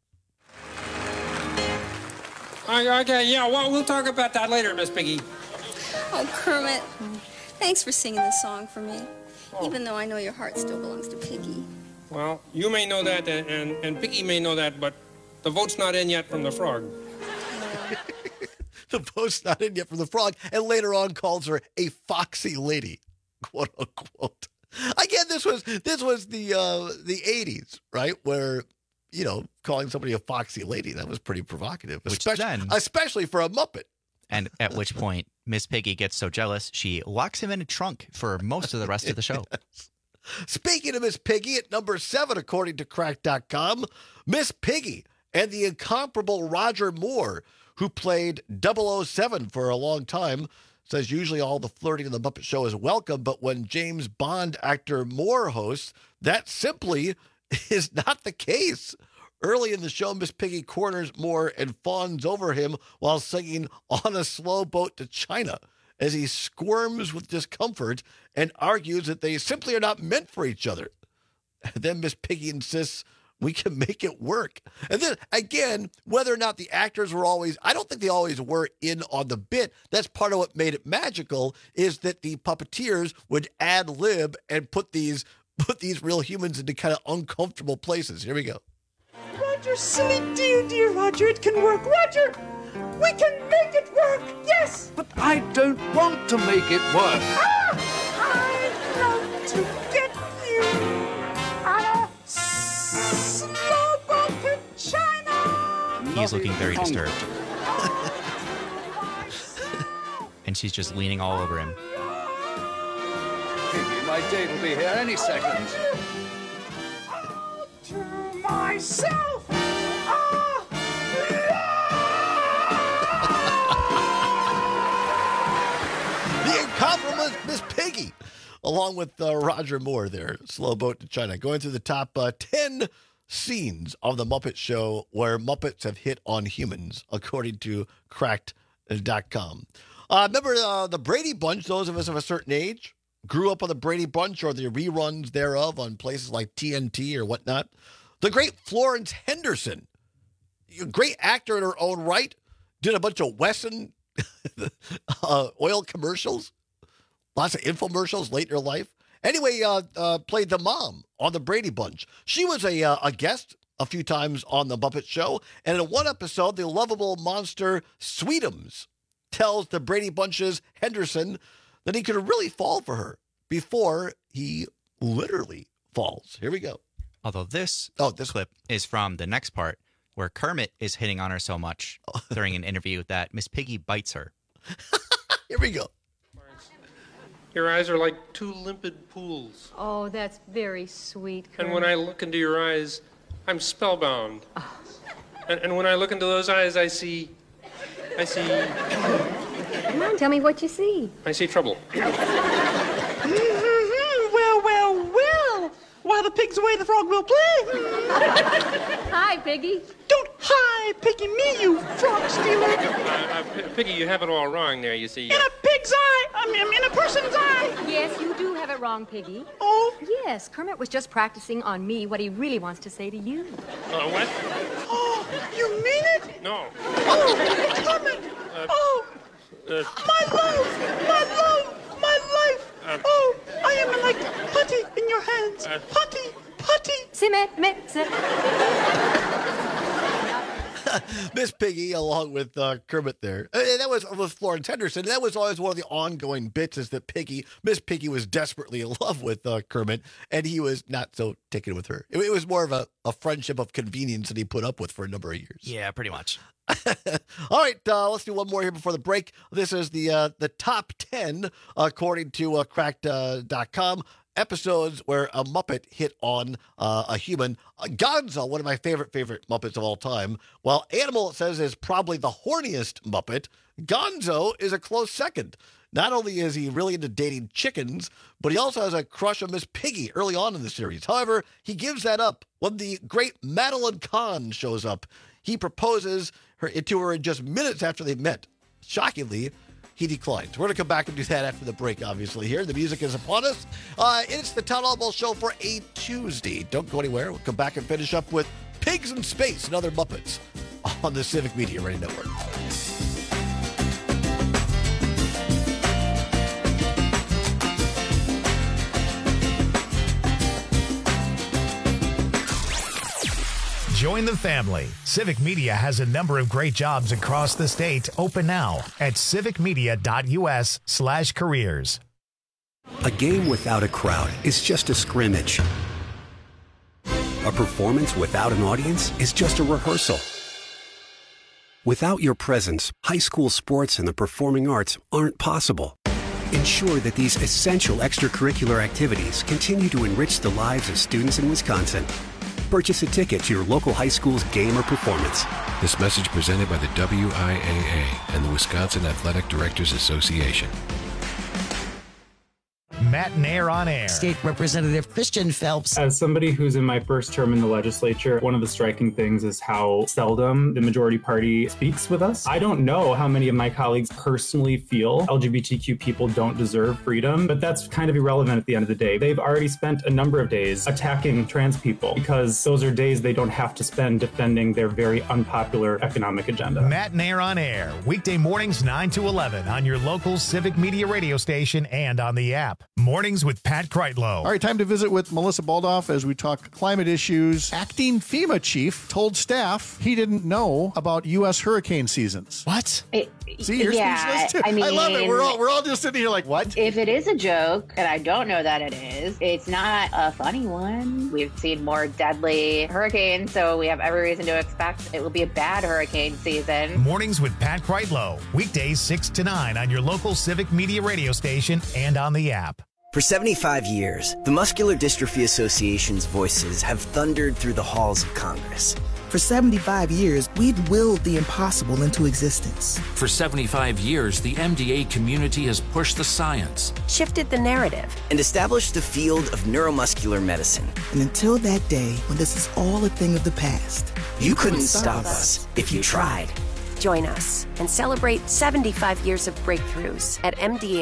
[SPEAKER 5] Okay, yeah, well, we'll talk about that later, Miss Piggy.
[SPEAKER 9] Oh, Kermit, thanks for singing this song for me, even though I know your heart still belongs to Piggy.
[SPEAKER 5] Well, you may know that, and Piggy may know that, but the vote's not in yet from the frog.
[SPEAKER 24] The post's not in yet from the frog, and later on calls her a foxy lady, quote unquote. Again, this was the 80s, right? Where, calling somebody a foxy lady, that was pretty provocative, especially for a Muppet.
[SPEAKER 25] And at which point, Miss Piggy gets so jealous, she locks him in a trunk for most of the rest of the show.
[SPEAKER 24] Yes. Speaking of Miss Piggy, at number 7, according to Cracked.com, Miss Piggy and the incomparable Roger Moore, who played 007 for a long time, says usually all the flirting in the Muppet Show is welcome, but when James Bond actor Moore hosts, that simply is not the case. Early in the show, Miss Piggy corners Moore and fawns over him while singing On a Slow Boat to China as he squirms with discomfort and argues that they simply are not meant for each other. And then Miss Piggy insists we can make it work. And then, again, whether or not the actors were always, I don't think they always were in on the bit. That's part of what made it magical, is that the puppeteers would ad-lib and put these real humans into kind of uncomfortable places. Here we go.
[SPEAKER 6] Roger, silly dear Roger, it can work. Roger, we can make it work, yes!
[SPEAKER 2] But I don't want to make it work.
[SPEAKER 6] I'd love to get you on a slow boat to China.
[SPEAKER 25] He's looking very disturbed. And she's just leaning all over him.
[SPEAKER 2] Piggy, my date will be here any second.
[SPEAKER 6] To myself.
[SPEAKER 24] The incomparable Miss Piggy, along with Roger Moore there, Slow Boat to China, going through the top 10 scenes of the Muppet Show where Muppets have hit on humans, according to Cracked.com. Remember the Brady Bunch, those of us of a certain age, grew up on the Brady Bunch or the reruns thereof on places like TNT or whatnot. The great Florence Henderson, a great actor in her own right, did a bunch of Wesson oil commercials, lots of infomercials late in her life. Anyway, played the mom on the Brady Bunch. She was a guest a few times on the Muppet Show, and in one episode, the lovable monster Sweetums tells the Brady Bunch's Henderson that he could really fall for her before he literally falls. Here we go.
[SPEAKER 25] Although this clip is from the next part, where Kermit is hitting on her so much during an interview that Miss Piggy bites her.
[SPEAKER 24] Here we go.
[SPEAKER 5] Your eyes are like two limpid pools.
[SPEAKER 10] Oh, that's very sweet, Kermit.
[SPEAKER 5] And when I look into your eyes, I'm spellbound. And when I look into those eyes, I see...
[SPEAKER 10] Come on, tell me what you see.
[SPEAKER 5] I see trouble.
[SPEAKER 6] Well. While the pig's away, the frog will play.
[SPEAKER 10] Hi, Piggy.
[SPEAKER 6] Don't hi, Piggy, me, you frog stealer.
[SPEAKER 5] Piggy, you have it all wrong there, you see.
[SPEAKER 6] In a pig's eye. In a person's eye.
[SPEAKER 10] Yes, you do have it wrong, Piggy.
[SPEAKER 6] Oh?
[SPEAKER 10] Yes, Kermit was just practicing on me what he really wants to say to you.
[SPEAKER 5] What?
[SPEAKER 6] Oh, you mean it?
[SPEAKER 5] No.
[SPEAKER 6] Oh, Kermit. My love, my life. Oh, I am like putty in your hands. Putty.
[SPEAKER 24] Miss Piggy, along with Kermit there. And that was Florence Henderson. That was always one of the ongoing bits, is that Miss Piggy was desperately in love with Kermit, and he was not so taken with her. It was more of a friendship of convenience that he put up with for a number of years.
[SPEAKER 25] Yeah, pretty much.
[SPEAKER 24] All right, let's do one more here before the break. This is the top 10, according to Cracked.com, episodes where a Muppet hit on a human. Gonzo, one of my favorite Muppets of all time. While Animal, it says, is probably the horniest Muppet, Gonzo is a close second. Not only is he really into dating chickens, but he also has a crush on Miss Piggy early on in the series. However, he gives that up when the great Madeline Kahn shows up. He proposes to her in just minutes after they met. Shockingly, he declines. We're going to come back and do that after the break, obviously, here. The music is upon us. It's the Town Hall Show for a Tuesday. Don't go anywhere. We'll come back and finish up with Pigs in Space and other Muppets on the Civic Media Radio Network.
[SPEAKER 1] Join the family. Civic Media has a number of great jobs across the state open now at civicmedia.us/careers.
[SPEAKER 11] A game without a crowd is just a scrimmage. A performance without an audience is just a rehearsal. Without your presence, high school sports and the performing arts aren't possible. Ensure that these essential extracurricular activities continue to enrich the lives of students in Wisconsin. Purchase a ticket to your local high school's game or performance.
[SPEAKER 12] This message presented by the WIAA and the Wisconsin Athletic Directors Association.
[SPEAKER 1] Matt Nair on air.
[SPEAKER 16] State Representative Christian Phelps.
[SPEAKER 18] As somebody who's in my first term in the legislature, one of the striking things is how seldom the majority party speaks with us. I don't know how many of my colleagues personally feel LGBTQ people don't deserve freedom, but that's kind of irrelevant at the end of the day. They've already spent a number of days attacking trans people because those are days they don't have to spend defending their very unpopular economic agenda.
[SPEAKER 1] Matt Nair on air, weekday mornings 9 to 11 on your local Civic Media radio station and on the app. Mornings with Pat Kreitlow.
[SPEAKER 19] All right, time to visit with Melissa Baldoff as we talk climate issues. Acting FEMA chief told staff he didn't know about U.S. hurricane seasons.
[SPEAKER 1] What?
[SPEAKER 19] See, you're speechless too.
[SPEAKER 21] I mean,
[SPEAKER 19] I love it. We're all just sitting here like, what?
[SPEAKER 21] If it is a joke, and I don't know that it is, it's not a funny one. We've seen more deadly hurricanes, so we have every reason to expect it will be a bad hurricane season.
[SPEAKER 1] Mornings with Pat Kreitlow. Weekdays 6 to 9 on your local Civic Media radio station and on the app.
[SPEAKER 23] For 75 years, the Muscular Dystrophy Association's voices have thundered through the halls of Congress.
[SPEAKER 26] For 75 years, we've willed the impossible into existence.
[SPEAKER 27] For 75 years, the MDA community has pushed the science,
[SPEAKER 23] shifted the narrative, and established the field of neuromuscular medicine.
[SPEAKER 26] And until that day, when this is all a thing of the past,
[SPEAKER 23] you couldn't stop us if you tried.
[SPEAKER 28] Join us and celebrate 75 years of breakthroughs at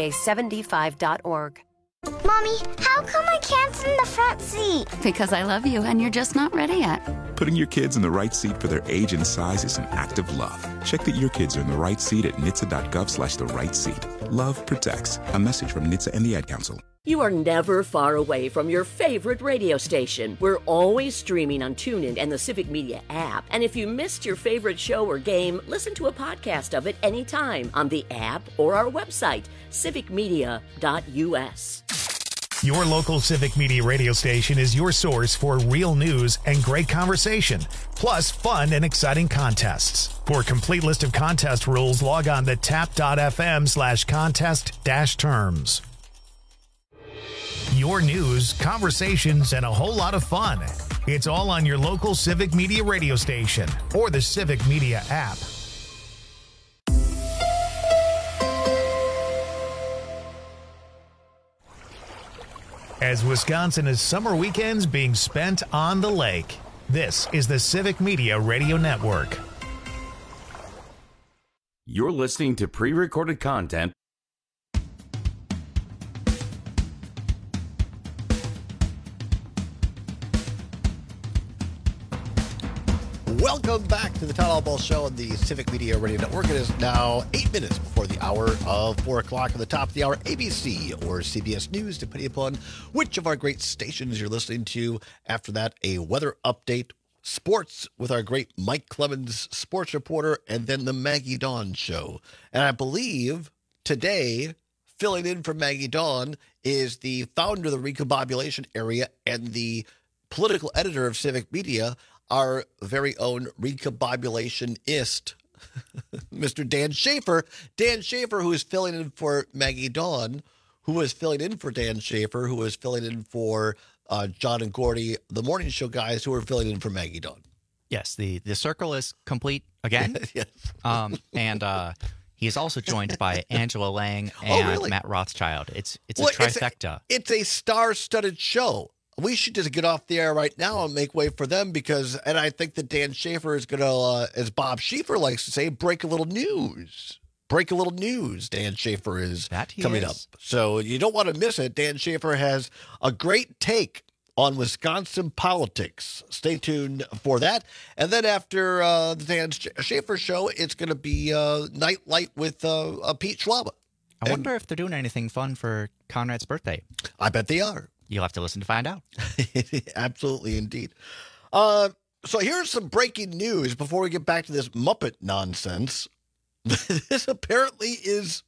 [SPEAKER 28] MDA75.org.
[SPEAKER 7] Mommy, how come I can't sit in the front seat?
[SPEAKER 30] Because I love you and you're just not ready yet.
[SPEAKER 31] Putting your kids in the right seat for their age and size is an act of love. Check that your kids are in the right seat at nhtsa.gov/the-right-seat. Love protects. A message from NHTSA and the Ad Council.
[SPEAKER 32] You are never far away from your favorite radio station. We're always streaming on TuneIn and the Civic Media app. And if you missed your favorite show or game, listen to a podcast of it anytime on the app or our website, civicmedia.us.
[SPEAKER 1] Your local Civic Media radio station is your source for real news and great conversation, plus fun and exciting contests. For a complete list of contest rules, log on to tap.fm/contest-terms. Your news, conversations, and a whole lot of fun. It's all on your local Civic Media radio station or the Civic Media app. As Wisconsin is summer weekends being spent on the lake, this is the Civic Media Radio Network.
[SPEAKER 22] You're listening to pre-recorded content.
[SPEAKER 24] Welcome back to the Town Hall Ball Show on the Civic Media Radio Network. It is now 8 minutes before the hour of 4 o'clock. At the top of the hour, ABC or CBS News, depending upon which of our great stations you're listening to. After that, a weather update, sports with our great Mike Clemens, sports reporter, and then the Maggie Dawn Show. And I believe today, filling in for Maggie Dawn is the founder of the Recombobulation Area and the political editor of Civic Media, our very own recombobulationist, Mr. Dan Schaefer. Dan Schaefer, who is filling in for Maggie Dawn, who is filling in for Dan Schaefer, who is filling in for John and Gordy, the morning show guys who are filling in for Maggie Dawn.
[SPEAKER 25] Yes, the circle is complete again.
[SPEAKER 24] Yes.
[SPEAKER 25] And he is also joined by Angela Lang and Matt Rothschild. It's a trifecta.
[SPEAKER 24] It's a star-studded show. We should just get off the air right now and make way for them because, and I think that Dan Schaefer is going to, as Bob Schieffer likes to say, break a little news. Break a little news. Dan Schaefer is coming up. So you don't want to miss it. Dan Schaefer has a great take on Wisconsin politics. Stay tuned for that. And then after the Dan Schaefer show, it's going to be Nightlight with Pete Schwaba.
[SPEAKER 25] I wonder if they're doing anything fun for Conrad's birthday.
[SPEAKER 24] I bet they are.
[SPEAKER 25] You'll have to listen to find out.
[SPEAKER 24] Absolutely, indeed. So here's some breaking news before we get back to this Muppet nonsense. This apparently is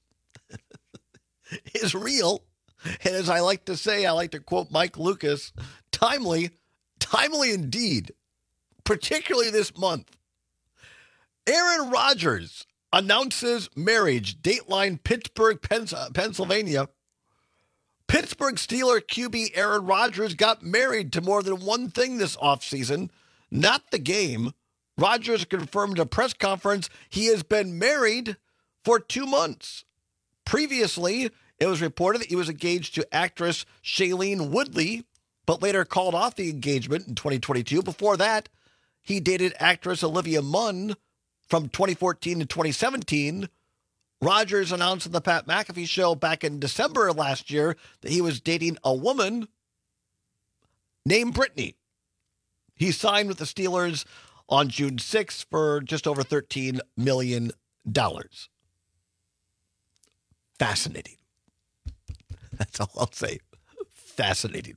[SPEAKER 24] real. And as I like to say, I like to quote Mike Lucas, timely indeed, particularly this month. Aaron Rodgers announces marriage, Dateline, Pittsburgh, Pennsylvania. Pittsburgh Steelers QB Aaron Rodgers got married to more than one thing this offseason, not the game. Rodgers confirmed at a press conference he has been married for 2 months. Previously, it was reported that he was engaged to actress Shailene Woodley, but later called off the engagement in 2022. Before that, he dated actress Olivia Munn from 2014 to 2017. Rodgers announced on the Pat McAfee show back in December of last year that he was dating a woman named Brittany. He signed with the Steelers on June 6th for just over $13 million. Fascinating. That's all I'll say. Fascinating.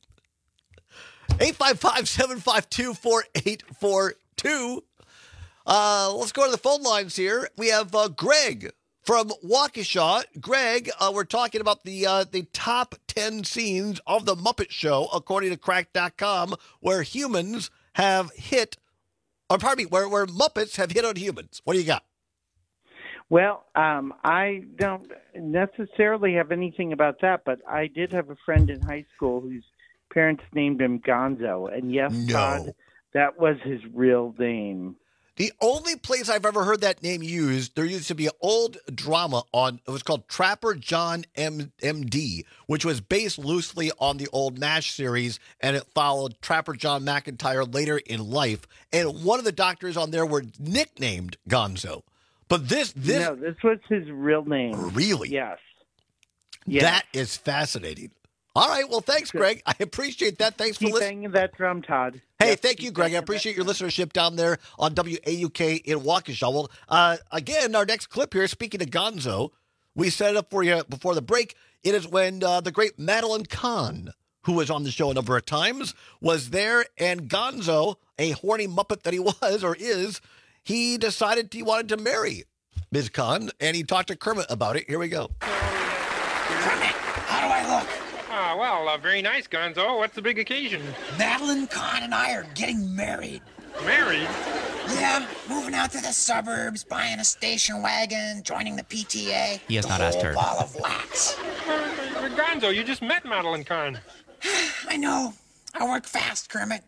[SPEAKER 24] 855-752-4842. Let's go to the phone lines here. We have Greg from Waukesha. Greg, we're talking about the top 10 scenes of The Muppet Show, according to Cracked.com, where humans have hit, or pardon me, where Muppets have hit on humans. What do you got?
[SPEAKER 2] Well, I don't necessarily have anything about that, but I did have a friend in high school whose parents named him Gonzo. And yes, Todd, that was his real name.
[SPEAKER 24] The only place I've ever heard that name used, there used to be an old drama it was called Trapper John MD, which was based loosely on the old MASH series, and it followed Trapper John McIntyre later in life. And one of the doctors on there were nicknamed Gonzo. But this
[SPEAKER 2] was his real name.
[SPEAKER 24] Really?
[SPEAKER 2] Yes.
[SPEAKER 24] That is fascinating. All right. Well, thanks, Greg. I appreciate that. Thanks for listening.
[SPEAKER 2] Keep banging that drum, Todd.
[SPEAKER 24] Hey, thank you, Greg. I appreciate your listenership down there on WAUK in Waukesha. Well, again, our next clip here, speaking of Gonzo, we set it up for you before the break. It is when the great Madeline Kahn, who was on the show a number of times, was there, and Gonzo, a horny Muppet that he was or is, he decided he wanted to marry Ms. Kahn, and he talked to Kermit about it. Here we go.
[SPEAKER 3] Kermit, how do I look?
[SPEAKER 5] Well, very nice, Gonzo. What's the big occasion?
[SPEAKER 3] Madeline Kahn and I are getting married.
[SPEAKER 5] Married?
[SPEAKER 3] Yeah, moving out to the suburbs, buying a station wagon, joining the PTA.
[SPEAKER 25] He has not asked her.
[SPEAKER 3] The whole ball of wax.
[SPEAKER 5] Gonzo, you just met Madeline Kahn.
[SPEAKER 3] I know. I work fast, Kermit.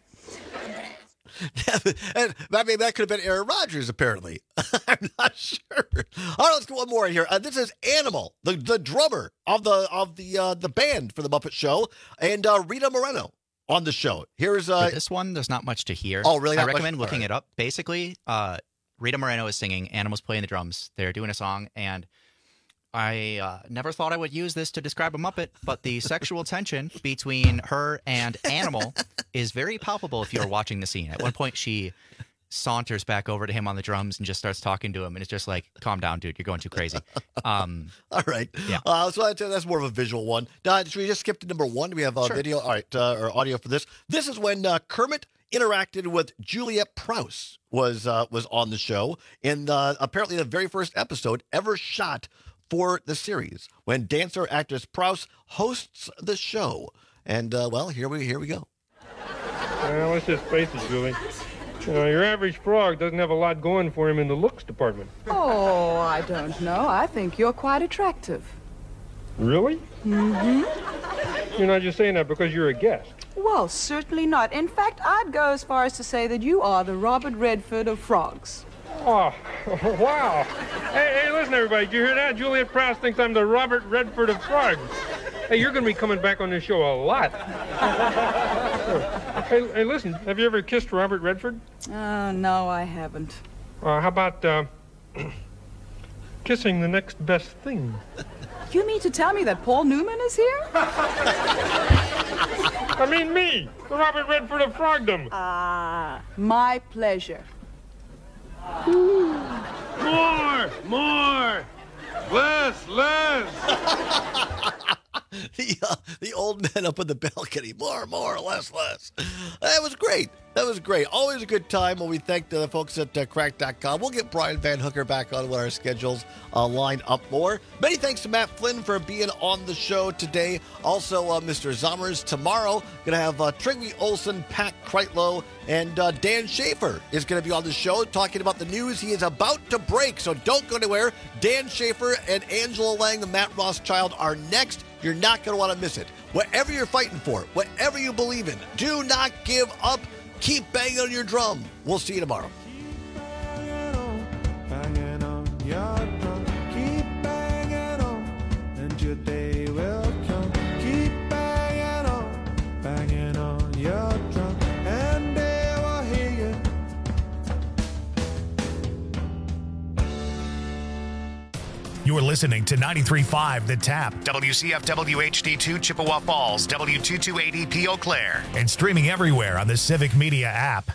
[SPEAKER 24] And maybe that could have been Aaron Rodgers, apparently. I'm not sure. All right, let's get one more in here. This is Animal, the drummer of the band for the Muppet Show, and Rita Moreno on the show. Here's
[SPEAKER 25] For this one, there's not much to hear.
[SPEAKER 24] Oh, really?
[SPEAKER 25] I recommend looking it up. Basically, Rita Moreno is singing, Animal's playing the drums. They're doing a song, and I never thought I would use this to describe a Muppet, but the sexual tension between her and Animal is very palpable if you're watching the scene. At one point, she saunters back over to him on the drums and just starts talking to him, and it's just like, calm down, dude, you're going too crazy.
[SPEAKER 24] All right. Yeah. So that's more of a visual one. Should we just skip to number one? Do we have video? All right, or audio for this? This is when Kermit interacted with Juliet Prowse, was on the show in apparently the very first episode ever shot for the series, when dancer actress Prowse hosts the show. And, here we go.
[SPEAKER 5] Well, let's just face it, Julie. Your average frog doesn't have a lot going for him in the looks department.
[SPEAKER 4] Oh, I don't know. I think you're quite attractive.
[SPEAKER 5] Really?
[SPEAKER 4] Mm-hmm.
[SPEAKER 5] You're not just saying that because you're a guest.
[SPEAKER 4] Well, certainly not. In fact, I'd go as far as to say that you are the Robert Redford of frogs.
[SPEAKER 5] Oh, wow. Hey, listen, everybody. Did you hear that? Juliet Prowse thinks I'm the Robert Redford of frogs. Hey, you're going to be coming back on this show a lot. Hey, listen. Have you ever kissed Robert Redford?
[SPEAKER 4] No, I haven't.
[SPEAKER 5] How about kissing the next best thing?
[SPEAKER 4] You mean to tell me that Paul Newman is here?
[SPEAKER 5] I mean me, the Robert Redford of frogdom.
[SPEAKER 4] My pleasure.
[SPEAKER 5] More! Less!
[SPEAKER 24] the old men up on the balcony. More, less. That was great. That was great. Always a good time when we thank the folks at crack.com. We'll get Brian Van Hooker back on when our schedules line up more. Many thanks to Matt Flynn for being on the show today. Also, Mr. Zommers tomorrow. Going to have Trygve Olsen, Pat Kreitlow, and Dan Schaefer is going to be on the show talking about the news he is about to break. So don't go anywhere. Dan Schaefer and Angela Lang and Matt Rothschild are next. You're not going to want to miss it. Whatever you're fighting for, whatever you believe in, do not give up. Keep banging on your drum. We'll see you tomorrow.
[SPEAKER 6] Banging on your drum. Keep banging on, and your day will come. Keep banging on your drum, and they will hear you.
[SPEAKER 1] You're listening to 93.5 The Tap, WCFW HD2 Chippewa Falls, W228EP Eau Claire, and streaming everywhere on the Civic Media app.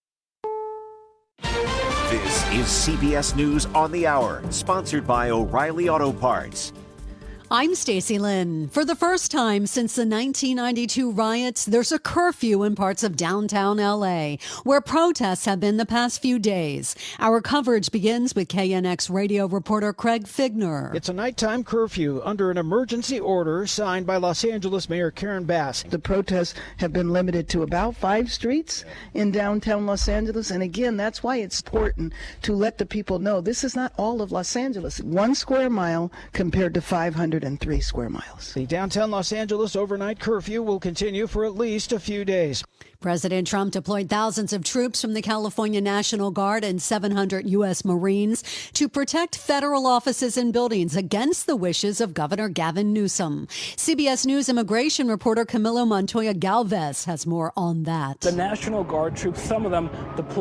[SPEAKER 8] This is CBS News on the Hour, sponsored by O'Reilly Auto Parts.
[SPEAKER 9] I'm Stacey Lynn. For the first time since the 1992 riots, there's a curfew in parts of downtown L.A., where protests have been the past few days. Our coverage begins with KNX radio reporter Craig Figner.
[SPEAKER 10] It's a nighttime curfew under an emergency order signed by Los Angeles Mayor Karen Bass.
[SPEAKER 11] The protests have been limited to about 5 streets in downtown Los Angeles. And again, that's why it's important to let the people know this is not all of Los Angeles. 1 square mile compared to 503 square miles.
[SPEAKER 10] The downtown Los Angeles overnight curfew will continue for at least a few days.
[SPEAKER 9] President Trump deployed thousands of troops from the California National Guard and 700 U.S. Marines to protect federal offices and buildings against the wishes of Governor Gavin Newsom. CBS News immigration reporter Camilo Montoya Galvez has more on that.
[SPEAKER 12] The National Guard troops, some of them deployed